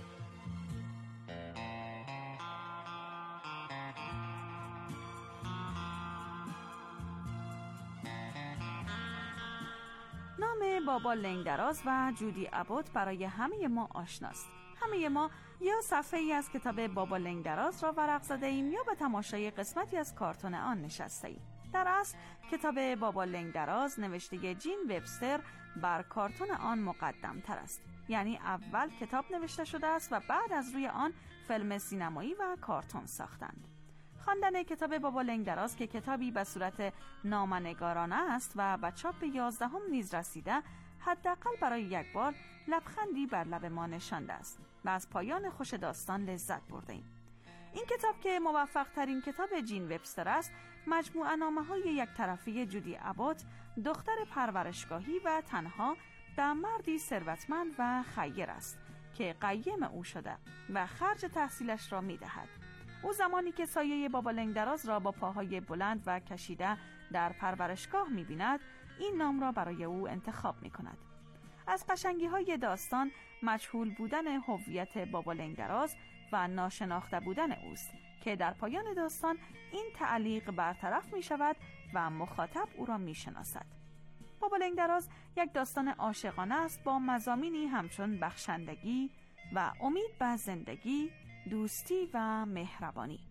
نام بابا لنگدراز و جودی ابوت برای همه ما آشناست. همه ما یا صفحه‌ای از کتاب بابا لنگدراز را ورق زده ایم یا به تماشای قسمتی از کارتون آن نشسته ایم. در اصل کتاب بابا لنگدراز نوشته جین وبستر بر کارتون آن مقدم تر است. یعنی اول کتاب نوشته شده است و بعد از روی آن فیلم سینمایی و کارتون ساختند. خواندن کتاب بابا لنگدراز که کتابی به صورت نامه‌نگارانه است و به چاپ 11 نیز رسیده، حداقل برای یک بار لبخندی بر لب ما نشانده است و از پایان خوش داستان لذت بردیم. این کتاب که موفق ترین کتاب جین وبستر است، مجموعه نامه های یک طرفه جودی ابات، دختر پرورشگاهی و تنها در مردی ثروتمند و خیر است که قیم او شده و خرج تحصیلش را می دهد. او زمانی که سایه بابا لنگدراز را با پاهای بلند و کشیده در پرورشگاه می بیند، این نام را برای او انتخاب می کند. از قشنگی های داستان مجهول بودن هویت بابا لنگدراز و ناشناخته بودن اوست که در پایان داستان این تعلیق برطرف می شود و مخاطب او را می شناسد. بابا لنگدراز یک داستان عاشقانه است با مضامینی همچون بخشندگی و امید به زندگی، دوستی و مهربانی.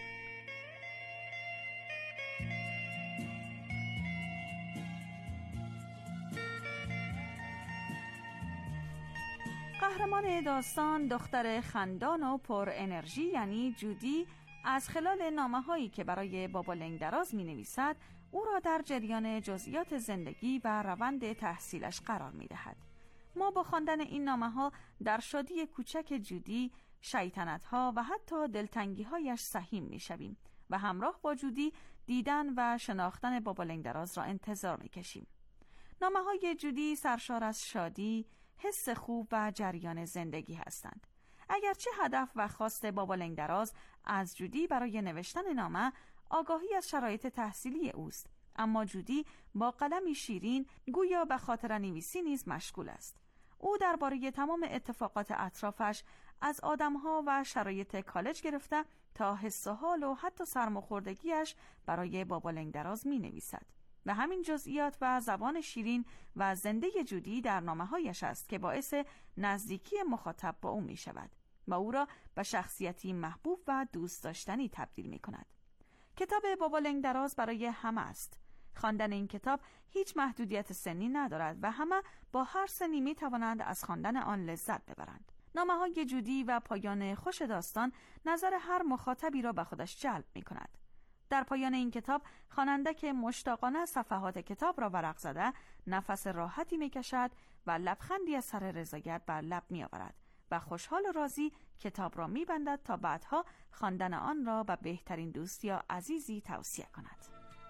قهرمان داستان دختر خندان و پر انرژی یعنی جودی از خلال نامه‌هایی که برای بابا لنگدراز می‌نویسد او را در جریان جزئیات زندگی و روند تحصیلش قرار می‌دهد. ما با خواندن این نامه‌ها در شادی کوچک جودی، شیطنت‌ها و حتی دلتنگی‌هایش سهیم می‌شویم و همراه با جودی دیدن و شناختن بابا لنگدراز را انتظار می‌کشیم. نامه‌های جودی سرشار از شادی، حس خوب و جریان زندگی هستند. اگرچه هدف و خواست بابا لنگدراز از جودی برای نوشتن نامه آگاهی از شرایط تحصیلی اوست، اما جودی با قلمی شیرین گویا به خاطر نویسی نیز مشغول است. او درباره تمام اتفاقات اطرافش از آدمها و شرایط کالج گرفته تا حس و حال و حتی سرماخوردگیش برای بابا لنگدراز می نویسد. و همین جزئیات و زبان شیرین و زنده جودی در نامه‌هایش است که باعث نزدیکی مخاطب با او می شود و او را به شخصیتی محبوب و دوست داشتنی تبدیل می کند. کتاب بابا لنگدراز برای همه است. خواندن این کتاب هیچ محدودیت سنی ندارد و همه با هر سنی می توانند از خواندن آن لذت ببرند. نامه‌های جودی و پایان خوش داستان نظر هر مخاطبی را به خودش جلب می کند. در پایان این کتاب خواننده که مشتاقانه صفحات کتاب را ورق زده نفس راحتی می کشد و لبخندی از سر رضایت بر لب می آورد و خوشحال و راضی کتاب را می بندد تا بعدها خواندن آن را به بهترین دوست یا عزیزی توصیه کند.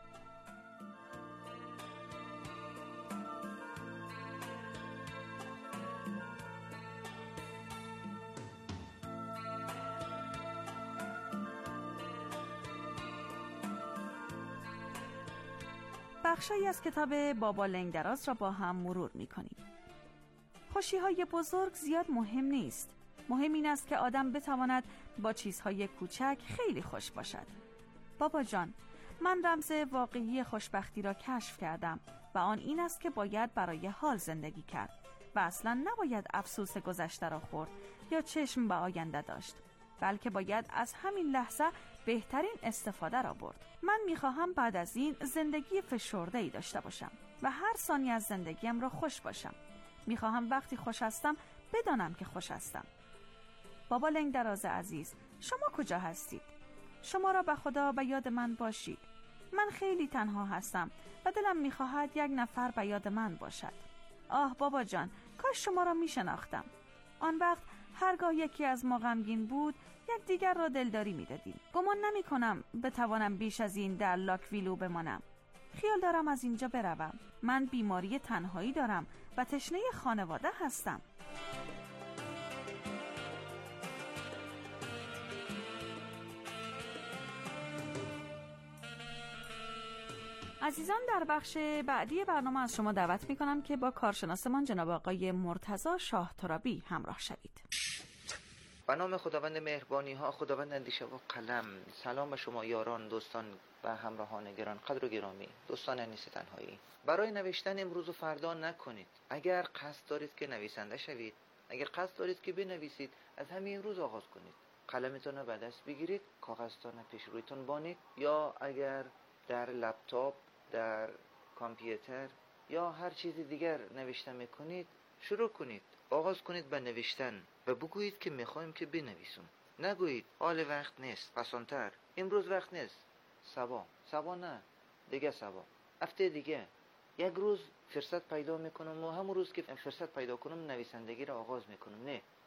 بخشی از کتاب بابا لنگدراز را با هم مرور می‌کنیم. خوشی‌های بزرگ زیاد مهم نیست. مهم این است که آدم بتواند با چیزهای کوچک خیلی خوش باشد. بابا جان، من رمز واقعی خوشبختی را کشف کردم و آن این است که باید برای حال زندگی کرد و اصلاً نباید افسوس گذشته را خورد یا چشم به آینده داشت، بلکه باید از همین لحظه بهترین استفاده را برد. من میخواهم بعد از این زندگی فشرده‌ای داشته باشم و هر ثانیه از زندگیم را خوش باشم. میخواهم وقتی خوش هستم بدانم که خوش هستم. بابا لنگدراز عزیز، شما کجا هستید؟ شما را به خدا به یاد من باشید. من خیلی تنها هستم و دلم میخواهد یک نفر به یاد من باشد. آه بابا جان، کاش شما را میشناختم. آن وقت هرگاه یکی از ما غمگین بود یک دیگر را دلداری میدادیم. گمان نمی کنم بتوانم بیش از این در لاکویلو بمانم. خیال دارم از اینجا بروم. من بیماری تنهایی دارم و تشنه خانواده هستم. عزیزان، در بخش بعدی برنامه از شما دعوت می کنم که با کارشناسمان جناب آقای مرتضی شاه ترابی همراه شوید. به نام خداوند مهربانی ها، خداوند اندیشه و قلم. سلام به شما یاران، دوستان و همراهان گران قدر و گرامی، دوستان انیس تنهایی. برای نوشتن امروز و فردا نکنید. اگر قصد دارید که نویسنده شوید، اگر قصد دارید که بنویسید، از همین امروز آغاز کنید. قلمتون رو به دست بگیرید، کاغذتون رو پیش رویتون بانید، یا اگر در لپتاپ، در کامپیوتر یا هر چیز دیگر نوشته میکنید، شروع کنید. آغاز کنید به نوشتن و بگویید که میخوایم که بنویسم. نگویید حال وقت نیست، پسانتر، امروز وقت نیست، سبا نه، دیگه سبا، هفته دیگه، یک روز فرصت پیدا میکنم و همون روز که فرصت پیدا کنم نویسندگی را آغاز میکنم. نه،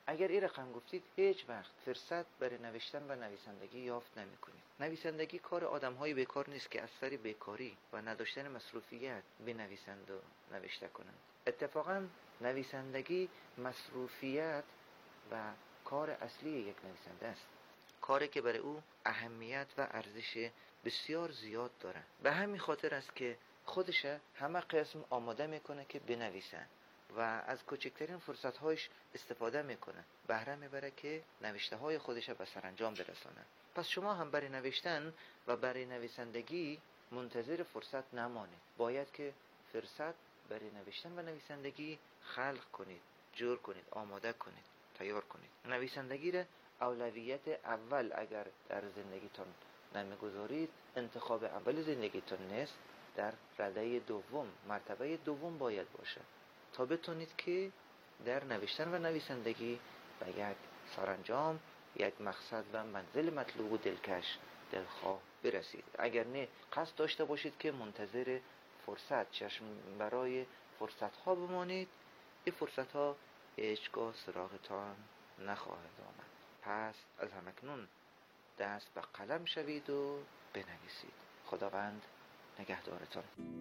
اگر این رقم گفتید هیچ وقت فرصت برای نوشتن و نویسندگی یافت نمی‌کنید. نویسندگی کار آدم‌های بیکار نیست که از سر بیکاری و نداشتن مصروفیت بنویسند و نوشته کنند. اتفاقاً نویسندگی مصروفیت و کار اصلی یک نویسنده است، کاری که برای او اهمیت و ارزش بسیار زیاد داره. به همین خاطر است که خودش همه قسم آماده میکنه که بنویسه و از کوچکترین فرصت‌هایش استفاده میکنه، بهره میبره که نوشته های خودش به سرانجام برسونه. پس شما هم برای نوشتن و برای نویسندگی منتظر فرصت نمانید. باید که فرصت برای نوشتن و نویسندگی خلق کنید، جور کنید، آماده کنید، تیار کنید. نویسندگی را اولویت اول اگر در زندگیتون نمیگذارید، انتخاب اول زندگیتون نیست، در رده دوم، مرتبه دوم باید باشه تا بتونید که در نوشتن و نویسندگی به یک سرانجام، یک مقصد و منزل مطلوب و دلکش، دلخواه برسید. اگر نه قصد داشته باشید که منتظر فرصت، چشم برای فرصت ها بمانید، این فرصت ها هیچگاه سراغتان نخواهد آمد. پس از همکنون دست به قلم شوید و بنویسید. خداوند نگهدارتان.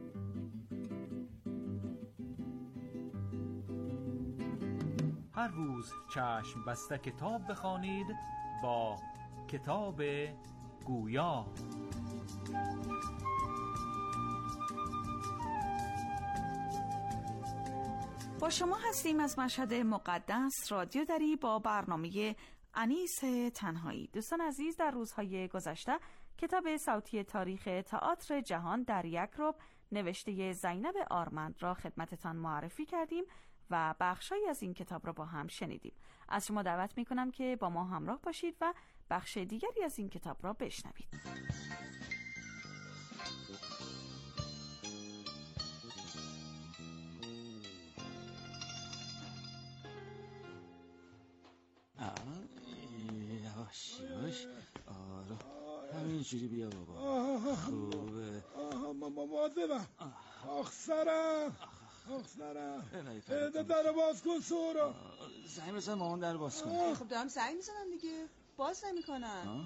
هر روز چشم بسته کتاب بخوانید با کتاب گویا. با شما هستیم از مشهد مقدس رادیو دری با برنامه انیس تنهایی. دوستان عزیز، در روزهای گذشته کتاب صوتی تاریخ تئاتر جهان در یک ربع نوشته زینب آرمند را خدمتتان معرفی کردیم و بخشایی از این کتاب را با هم شنیدیم. از شما دعوت میکنم که با ما همراه باشید و بخش دیگری از این کتاب را بشنوید. یواش یواش، آره همینجوری بیا بابا. خوبه. مواظبم. آخ سرم. در باز کن سورا. زنگ بزن مامان در باز کن. خب دارم زنگ میزنم دیگه، باز نمیکنن.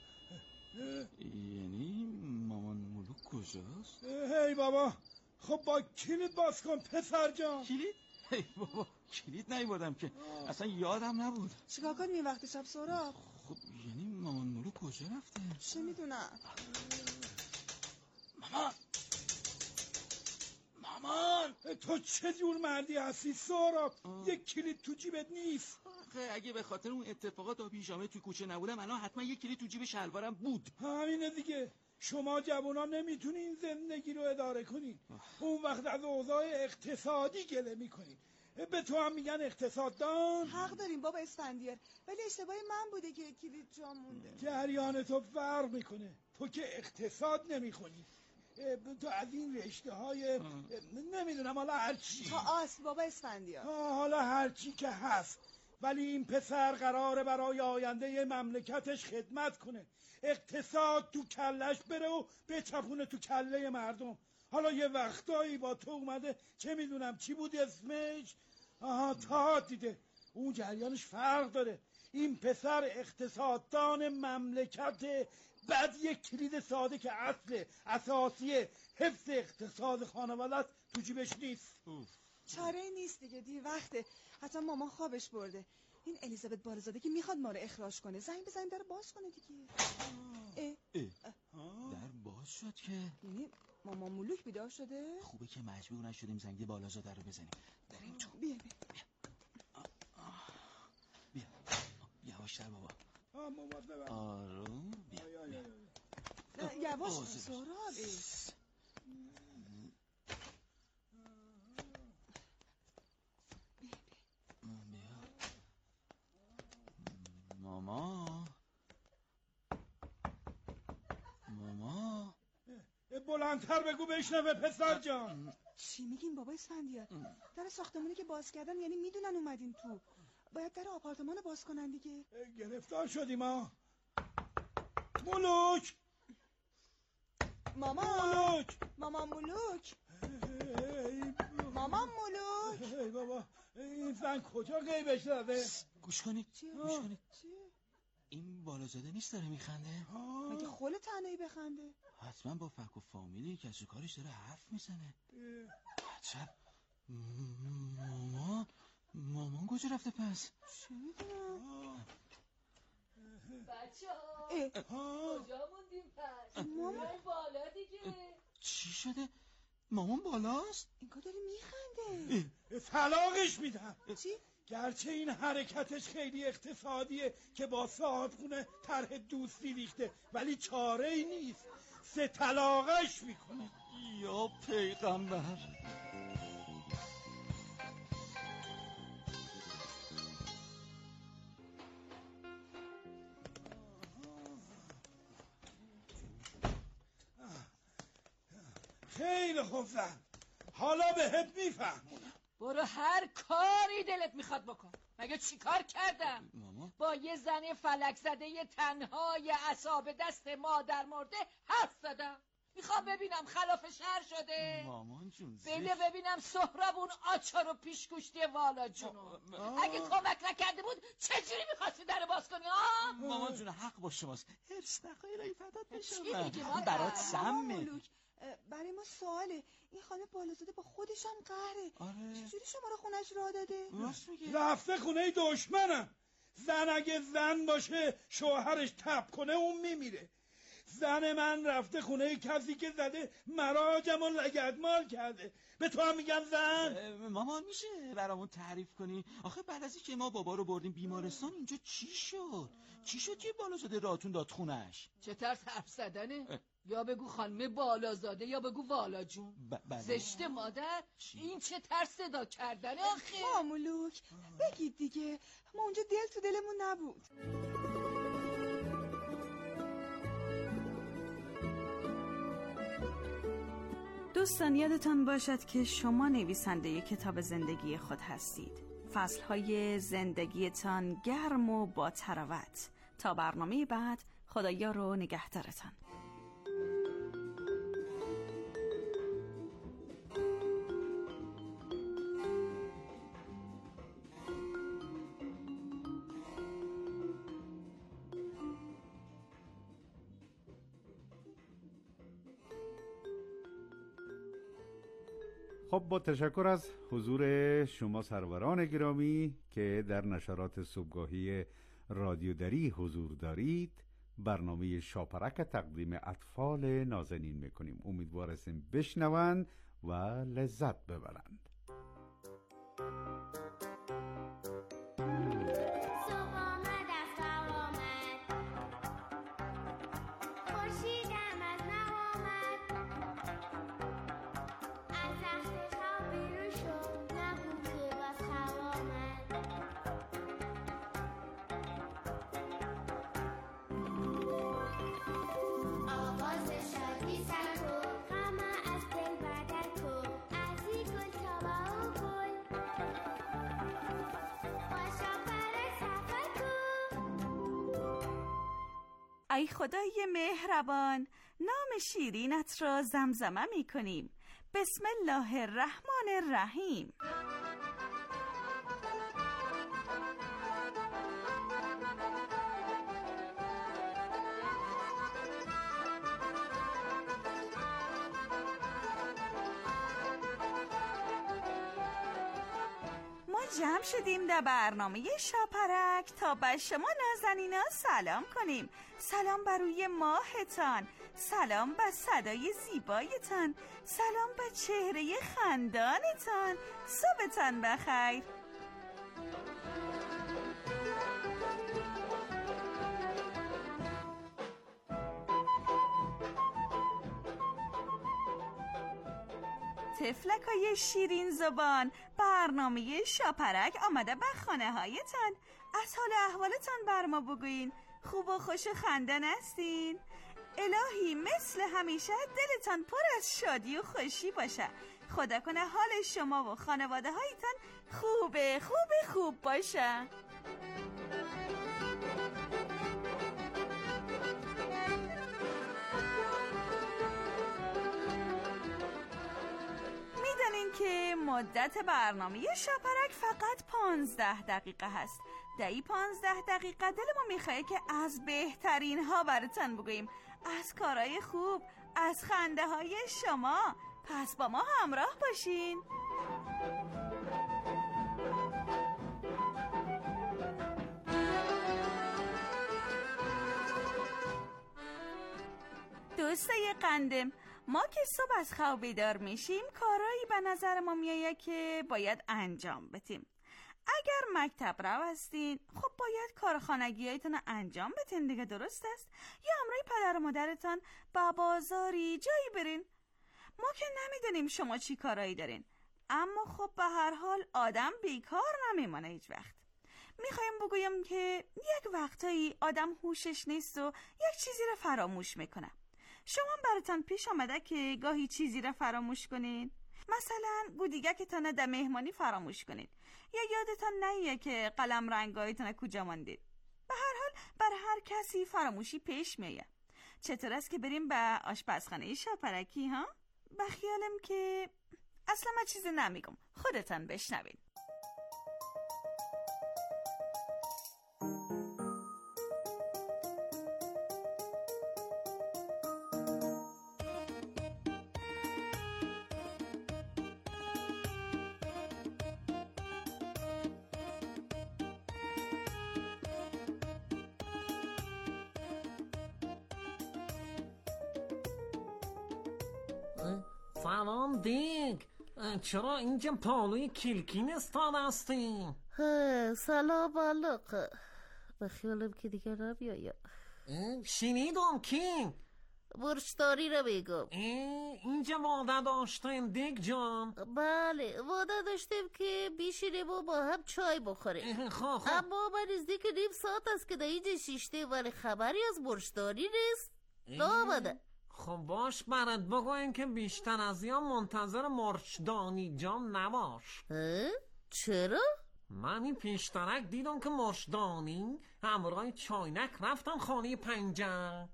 یعنی مامان ملوک کجاست؟ هی بابا، خب با کلید باز کن پسر جان. کلید؟ هی بابا کلید نیوردم که، اصلا یادم نبود. چیکار کنیم این وقت شب سورا؟ خب یعنی مامان ملوک کجا رفته؟ چه میدونم. مامان تو چه جور مردی هستی سهراب؟ یک کلید تو جیبت نیست؟ اگه به خاطر اون اتفاقات و پیژامه تو کوچه نبودم الان حتما یک کلید تو جیب شلوارم بود. همینه دیگه، شما جوونا نمیتونین زندگی رو اداره کنین، اون وقت از اوضاع اقتصادی گله میکنین. به تو هم میگن اقتصاددان. حق داریم بابا اسفندیار، ولی اشتباهی من بوده که کلید جا مونده. جریان تو فرق میکنه، تو که اقتصاد نمیخونی، تو از این رشته های نمیدونم حالا هرچی تا اصل بابا اسفندیار، حالا هرچی که هست، ولی این پسر قراره برای آینده مملکتش خدمت کنه، اقتصاد تو کلش بره و بچپونه تو کله مردم. حالا یه وقتایی با تو اومده چه میدونم چی بود اسمش، تا دیده، اون جریانش فرق داره. این پسر اقتصاددان مملکت، بعد یک کلید ساده که اصل اساسی حفظ اقتصاد خانواده تو جیبش نیست. چاره نیست دیگه، دیر وقته، حتی مامان خوابش برده. این الیزابت بارزاده که میخواد ما رو اخراج کنه، زنگ بزنیم در باز کنه دیگه. در باز شد که یعنی مامان ملوک بیدار شده؟ خوبه که مجبور نشدیم زنگ بالازاده رو بزنیم. بریم تو. بیا یواشتر بابا. مواظبم. آروم. بیا. یواش سهراب. ماما بلندتر بگو بشنوه پسر جان. چی میگین بابا اسفندیار؟ در ساختمونی که باز کردن یعنی میدونن اومدین تو، باید در آپارتمان باز کنن دیگه. گرفتار شدیم ها. ملوک مامان ملوک ای بابا، این زن کجا غیبش داده؟ گوش کنید این بالازاده نیست داره میخنده؟ مگه خول تنهایی بخنده؟ حتما با فک و فامیلی کسی کارش داره حرف میزنه. عجب. مامان کجا رفته پس؟ چه میدونم؟ بچه ها کجا موندیم پس؟ مامان بالا دیگه. چی شده؟ مامان بالاست؟ اینگاه داره میخنده. طلاقش میدم. چی؟ گرچه این حرکتش خیلی اقتصادیه که با صاحبخونه طرح دوستی ریخته، ولی چاره ای نیست. 3 طلاقش میکنه. یا پیغمبر. خیلی خوب زن، حالا بهت میفهمونم. برو هر کاری دلت میخواد بکن. مگه چی کار کردم؟ با یه زن فلک زده یه تنهای عصاب دست مادر مرده حرف زدم. میخوام ببینم خلاف شهر شده. مامان جون بله ببینم سهراب اون آچار و پیشگوشتی والا جونو. اگه کمک نکرده بود چجوری میخواستی در باز کنی؟ مامان جون حق با شماست. هرس نخواه الهی فدات بشم. چی میگی مادر؟ برات سمه. برای ما سواله، این خانه بالازاده با خودش هم قهره. چجوری شما رو خونش راه داده؟ راست میگه. رفته خونه دشمنم. زن اگه زن باشه شوهرش تب کنه اون میمیره. زن من رفته خونه کسی که زده مراجم و لگدمال کرده. به تو هم میگم زن. مامان میشه برامون تعریف کنی؟ آخه بعد از که ما بابا رو بردیم بیمارستان اینجا چی شد؟ چی شد که بالازاده راتون داد خونش؟ چه ترس حرف زدنه؟ یا بگو خانم بالازاده یا بگو والا جون. زشته مادر. این چه ترس صدا کردنه آخه؟ مامولوک بگید دیگه، ما اونجا دل تو دلمون نبود. دوستان یادتان باشد که شما نویسنده کتاب زندگی خود هستید. فصلهای زندگیتان گرم و با تراوت. تا برنامه بعد، خدایا رو نگهدارتان. خب با تشکر از حضور شما سروران گرامی که در نشرات صبحگاهی رادیو دری حضور دارید، برنامه شاپرک تقدیم اطفال نازنین میکنیم. امیدوار هستیم بشنوند و لذت ببرند. ای خدای مهربان، نام شیرینت را زمزمه می کنیم. بسم الله الرحمن الرحیم. جمع شدیم در برنامه شاپرک تا به شما نازنینا سلام کنیم. سلام بر روی ماهتان، سلام به صدای زیبایتان، سلام به چهره خندانتان. صبحتان بخیر. طفلکای شیرین زبان، برنامه شاپرک آمده به خانه هایتان. از حال احوالتان بر ما بگوین. خوب و خوش و خندان هستین؟ الهی مثل همیشه دلتان پر از شادی و خوشی باشه. خدا کنه حال شما و خانواده هایتان خوب باشه. که مدت برنامه شاپرک فقط 15 دقیقه هست. در این 15 دقیقه دل ما میخواه که از بهترین ها براتون بگوییم، از کارهای خوب، از خنده های شما. پس با ما همراه باشین. دوستای قندم، ما که صبح از خواب بیدار میشیم کارهایی به نظر ما میایه که باید انجام بدیم. اگر مکتب رو هستین خب باید کارخانگی هایتون انجام بدین دیگه، درست است؟ یا همراه پدر و مادرتان با بازاری جایی برین. ما که نمیدونیم شما چی کارایی دارین، اما خب به هر حال آدم بیکار نمیمانه هیچ وقت. میخوایم بگویم که یک وقتایی آدم هوشش نیست و یک چیزی رو فراموش میکنه. شما براتون پیش آمده که گاهی چیزی رو فراموش کنین؟ مثلا گودیگکتون در مهمانی فراموش کنین، یا یادتان نمیاد که قلم رنگایتون کجا ماندید. به هر حال بر هر کسی فراموشی پیش میاد. چطور است که بریم به آشپزخانه شاپرکی ها؟ به خیالم که اصلا من چیزی نمیگم، خودتان بشنوین. سلام دیگ، چرا اینجا پالوی کلکی نستان هستیم؟ سلام علاقه، به خیالم که دیگه نمیایم. شنیدم کی؟ برشداری رو بگم. اینجا وعده داشتیم دیگ جان؟ بله وعده داشتیم که بیشینیم و با هم چای بخوریم. اما من نزدیک نیم ساعت است که در اینجا شیشته ولی خبری از برشداری نیست. نامده. خب باش برات بگویم که بیشتر از یا منتظر مرشدانی جان نباش. چرا؟ من این پیشترک دیدم که مرشدانی همراه چاینک رفتن خانه پنجر.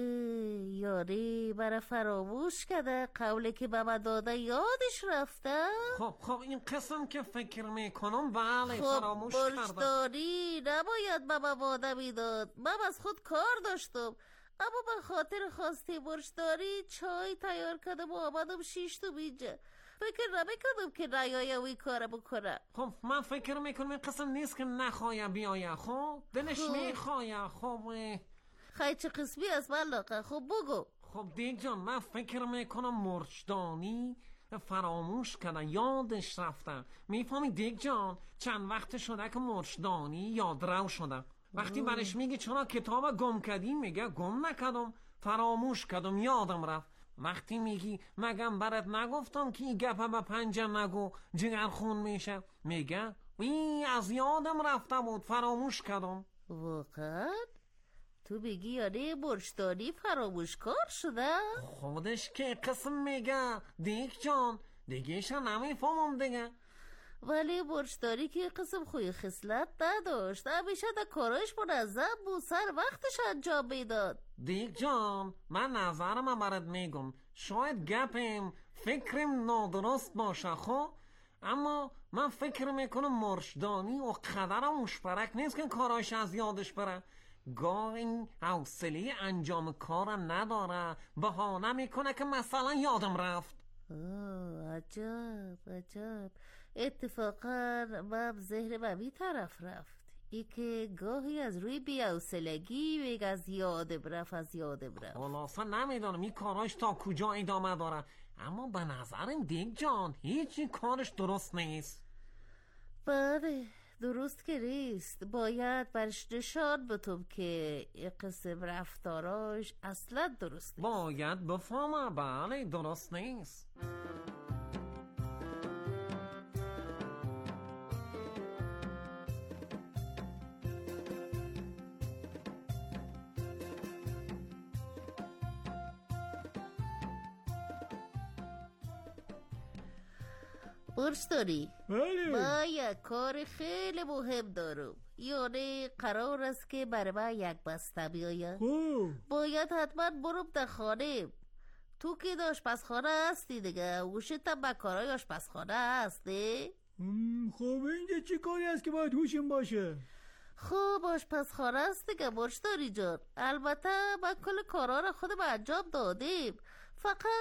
یاری برای فراموش کرده قوله که به من داده یادش رفته. خب این قسم که فکر میکنم بله فراموش کرده. مرشدانی نباید به من وعده میداد، من از خود کار داشتم، اما به خاطر خواسته برشداری چای تیار کردم و آمدم شیشتم اینجا. فکر نمیکردم که نیایم این کار بکنم. خب من فکر میکنم این قسم نیست که نخواهی بیاید. خب دلش میخواهی. خب خیلی چه قسمی از ملاقه؟ خب بگو. خب دیگ جان من فکر میکنم مرشدانی فراموش کردن، یادش رفتن. میفهمی دیگ جان چند وقت شده که مرشدانی یادرو شدن. وقتی برش میگی چرا کتاب گم کردی میگه گم نکردم، فراموش کردم، یادم رفت. وقتی میگی مگم برات نگفتم که این گپه به پنجه نگو جگرخون میشه، میگه این از یادم رفته بود فراموش کردم. واقعا؟ تو بگی یعنی برشداری فراموشکار شده؟ خودش که قسم میگه دیک جان، دیگهش نمیفهمم دیگه. ولی برشداری که قسم خوی خصلت نداشت، همیشه در کارش منظم بود، سر وقتش انجام میداد. دیگ جان من نظرم برات میگم، شاید گپم فکرم نادرست باشه خب، اما من فکر میکنم مرشدانی و قدر مشترک نیست که کاراش از یادش بره. گاه این حوصله انجام کار نداره، بهانه میکنه که مثلا یادم رفت. عجب. اتفاقا من ذهن به این طرف رفت، ای که گاهی از روی بی‌حوصلگی میگه از یادم رفت. خلاصه نمیدونم این کاراش تا کجا ادامه داره، اما به نظرم دیگ جان هیچی کارش درست نیست. بله درست که نیست، باید برش نشان بدم که این قسم رفتاراش اصلا درست نیست. باید بفهمه بله درست نیست. برشداری ما یک کار خیلی مهم دارم، یعنی قرار است که برای من یک بسته بیاید. باید حتما برم در خانه، تو که آشپزخانه هستی دیگه، گوشت هم به کارهای آشپزخانه هستی؟ خب اینجا چی کاری هست که باید گوشیم باشه؟ خب آشپزخانه هست دیگه مشتری جان. البته من کل کارها رو خودم انجام دادیم، فقط